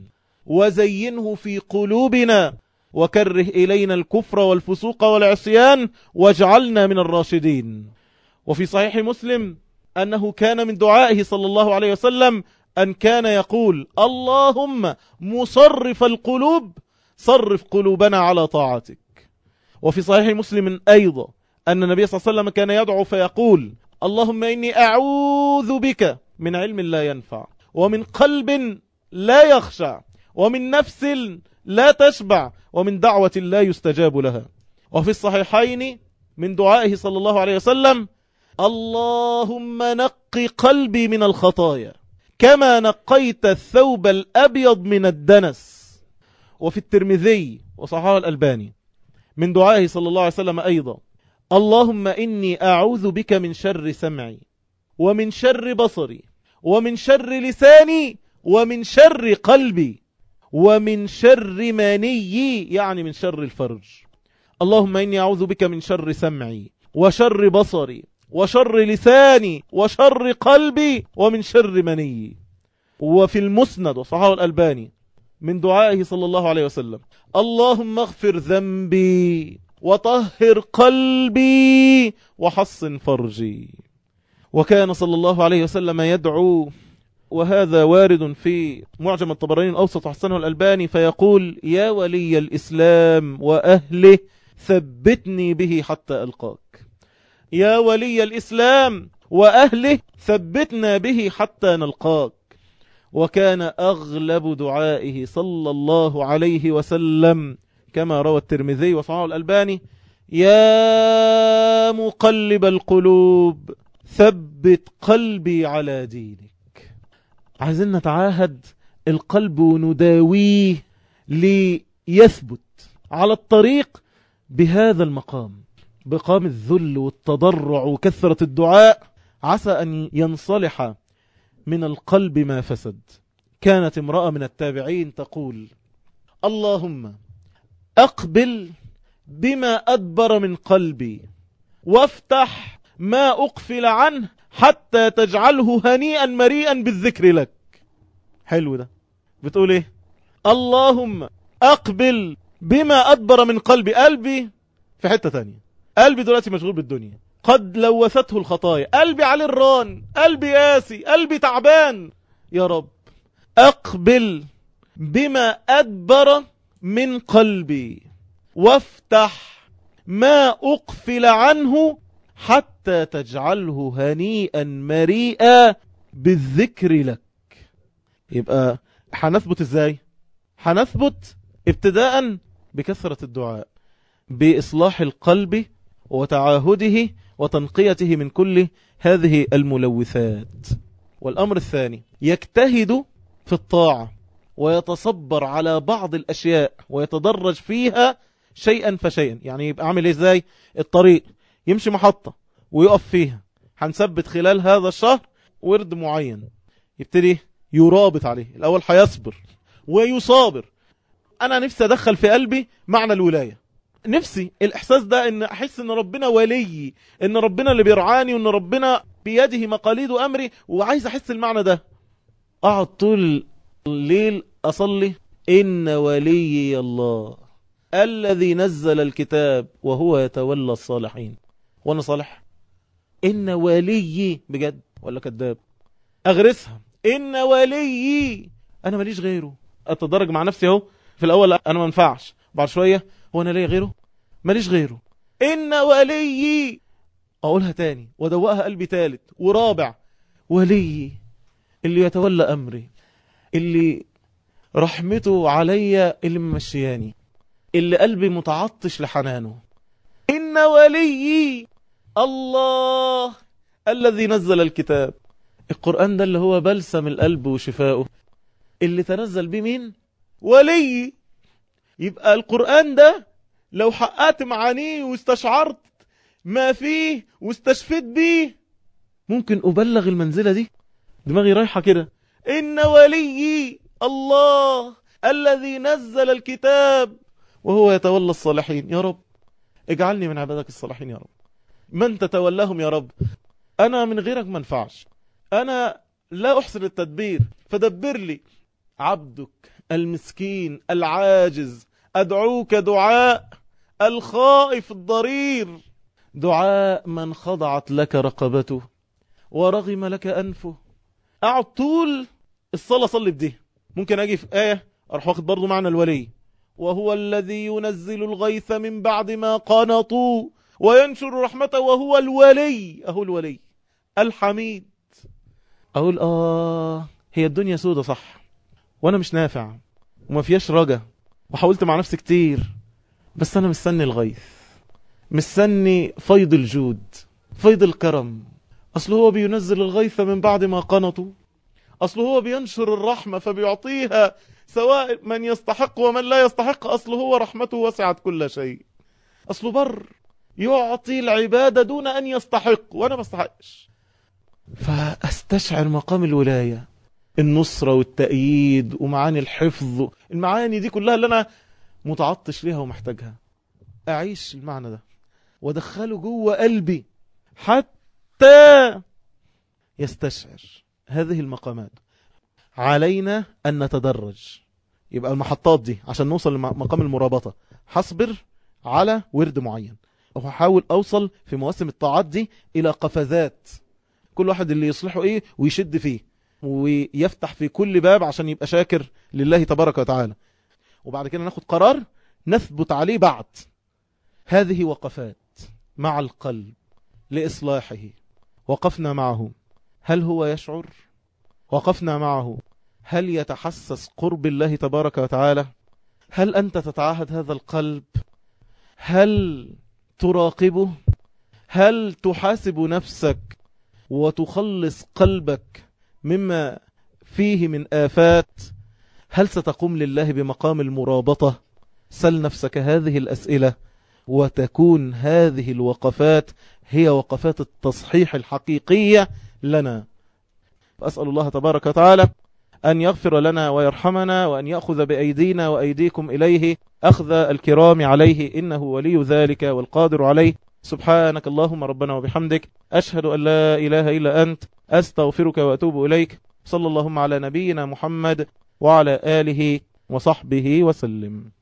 S1: وزينه في قلوبنا وكره إلينا الكفر والفسوق والعصيان واجعلنا من الراشدين. وفي صحيح مسلم أنه كان من دعائه صلى الله عليه وسلم أن كان يقول: اللهم مصرف القلوب صرف قلوبنا على طاعتك. وفي صحيح مسلم أيضا أن النبي صلى الله عليه وسلم كان يدعو فيقول: اللهم إني أعوذ بك من علم لا ينفع، ومن قلب لا يخشع، ومن نفس لا تشبع، ومن دعوة لا يستجاب لها. وفي الصحيحين من دعائه صلى الله عليه وسلم: اللهم نقي قلبي من الخطايا كما نقيت الثوب الأبيض من الدنس. وفي الترمذي وصححه الألباني من دعائه صلى الله عليه وسلم أيضا: اللهم إني أعوذ بك من شر سمعي ومن شر بصري ومن شر لساني ومن شر قلبي ومن شر مني، يعني من شر الفرج. اللهم إني أعوذ بك من شر سمعي وشر بصري وشر لساني وشر قلبي ومن شر مني. وفي المسند وصححه الألباني من دعائه صلى الله عليه وسلم: اللهم اغفر ذنبي وطهر قلبي وحصن فرجي. وكان صلى الله عليه وسلم يدعو، وهذا وارد في معجم الطبراني الأوسط وحسنه الألباني، فيقول: يا ولي الإسلام وأهله ثبتني به حتى ألقاك. يا ولي الإسلام وأهله ثبتنا به حتى نلقاك. وكان أغلب دعائه صلى الله عليه وسلم كما روى الترمذي وصححه الألباني: يا مقلب القلوب ثبت قلبي على دينك. عايزين نتعاهد القلب ونداويه ليثبت على الطريق بهذا المقام، بقام الذل والتضرع وكثرة الدعاء، عسى أن ينصلح من القلب ما فسد. كانت امرأة من التابعين تقول: اللهم أقبل بما أدبر من قلبي وافتح ما أقفل عنه حتى تجعله هنيئا مريئا بالذكر لك. حلو ده. بتقول ايه؟ اللهم أقبل بما أدبر من قلبي. قلبي في حتة تانية، قلبي دلوقتي مشغول بالدنيا، قد لوثته الخطايا، قلبي عليه الران، قلبي قاسي، قلبي تعبان. يا رب أقبل بما أدبر من قلبي وافتح ما أقفل عنه حتى تجعله هنيئا مريئا بالذكر لك. يبقى هنثبت ازاي؟ هنثبت ابتداء بكثرة الدعاء، بإصلاح القلب وتعاهده وتنقيته من كل هذه الملوثات. والأمر الثاني يجتهد في الطاعة ويتصبر على بعض الأشياء ويتدرج فيها شيئا فشيئا. يعني يبقى عامل ازاي؟ الطريق يمشي محطة ويقف فيها، هنثبت خلال هذا الشهر ورد معين، يبتدي يرابط عليه. الأول هيصبر ويصابر. أنا نفسي أدخل في قلبي معنى الولاية، نفسي الإحساس ده، إن أحس إن ربنا ولي، إن ربنا اللي بيرعاني، وإن ربنا بيده مقاليد أمري، وعايز أحس المعنى ده. أقعد طول الليل أصلي إن ولي الله الذي نزل الكتاب وهو يتولى الصالحين. وأنا صالح؟ إن ولي بجد ولا كذاب؟ أغرسها إن ولي، أنا ماليش غيره. أتدرج مع نفسي اهو، في الأول أنا ما ينفعش، بعد شوية هو أنا ليه غيره؟ ماليش غيره. إن ولي، أقولها تاني ودوقها قلبي تالت ورابع، ولي اللي يتولى أمري، اللي رحمته عليا، اللي ممشياني، اللي قلبي متعطش لحنانه. إن ولي الله الذي نزل الكتاب. القرآن ده اللي هو بلسم القلب وشفاؤه، اللي تنزل به مين؟ ولي. يبقى القرآن ده لو حققت معانيه واستشعرت ما فيه واستشفيت بيه، ممكن أبلغ المنزلة دي. دماغي رايحة كده. إن ولي الله الذي نزل الكتاب وهو يتولى الصالحين. يا رب اجعلني من عبادك الصالحين يا رب، من تتولاهم يا رب. أنا من غيرك ما انفعش، أنا لا أحسن التدبير، فدبر لي. عبدك المسكين العاجز أدعوك دعاء الخائف الضرير، دعاء من خضعت لك رقبته ورغم لك أنفه. أقعد طول الصلاة صلي بدي. ممكن أجي في آية أروح واخد برضو معنى الولي، وهو الذي ينزل الغيث من بعد ما قنطوا وينشر رحمته وهو الولي. أهو الولي الحميد. أقول هي الدنيا سودة صح، وأنا مش نافع وما فيهاش رجا، وحاولت مع نفسي كتير، بس أنا مستني الغيث، مستني فيض الجود، فيض الكرم. أصله هو بينزل الغيث من بعد ما قنطوا، أصله هو بينشر الرحمة فبيعطيها سواء من يستحق ومن لا يستحق. أصله هو رحمته وسعت كل شيء. أصله بر يعطي العبادة دون أن يستحق، وأنا ما استحقش. فأستشعر مقام الولاية، النصرة والتأييد ومعاني الحفظ، المعاني دي كلها اللي أنا متعطش ليها ومحتاجها. أعيش المعنى ده وأدخله جوه قلبي حتى يستشعر هذه المقامات. علينا أن نتدرج. يبقى المحطات دي عشان نوصل لمقام المرابطة، حصبر على ورد معين، وحاول أوصل في مواسم الطاعات دي إلى قفزات، كل واحد اللي يصلحه إيه ويشد فيه ويفتح في كل باب عشان يبقى شاكر لله تبارك وتعالى. وبعد كده ناخد قرار نثبت عليه بعد. هذه وقفات مع القلب لإصلاحه. وقفنا معه، هل هو يشعر؟ وقفنا معه، هل يتحسس قرب الله تبارك وتعالى؟ هل أنت تتعاهد هذا القلب؟ هل تراقبه؟ هل تحاسب نفسك وتخلص قلبك مما فيه من آفات؟ هل ستقوم لله بمقام المرابطة؟ سل نفسك هذه الأسئلة، وتكون هذه الوقفات هي وقفات التصحيح الحقيقية لنا. أسأل الله تبارك وتعالى أن يغفر لنا ويرحمنا، وأن يأخذ بأيدينا وأيديكم إليه أخذ الكرام عليه، إنه ولي ذلك والقادر عليه. سبحانك اللهم ربنا وبحمدك، أشهد أن لا إله إلا أنت، أستغفرك وأتوب إليك. صلى اللهم على نبينا محمد وعلى آله وصحبه وسلم.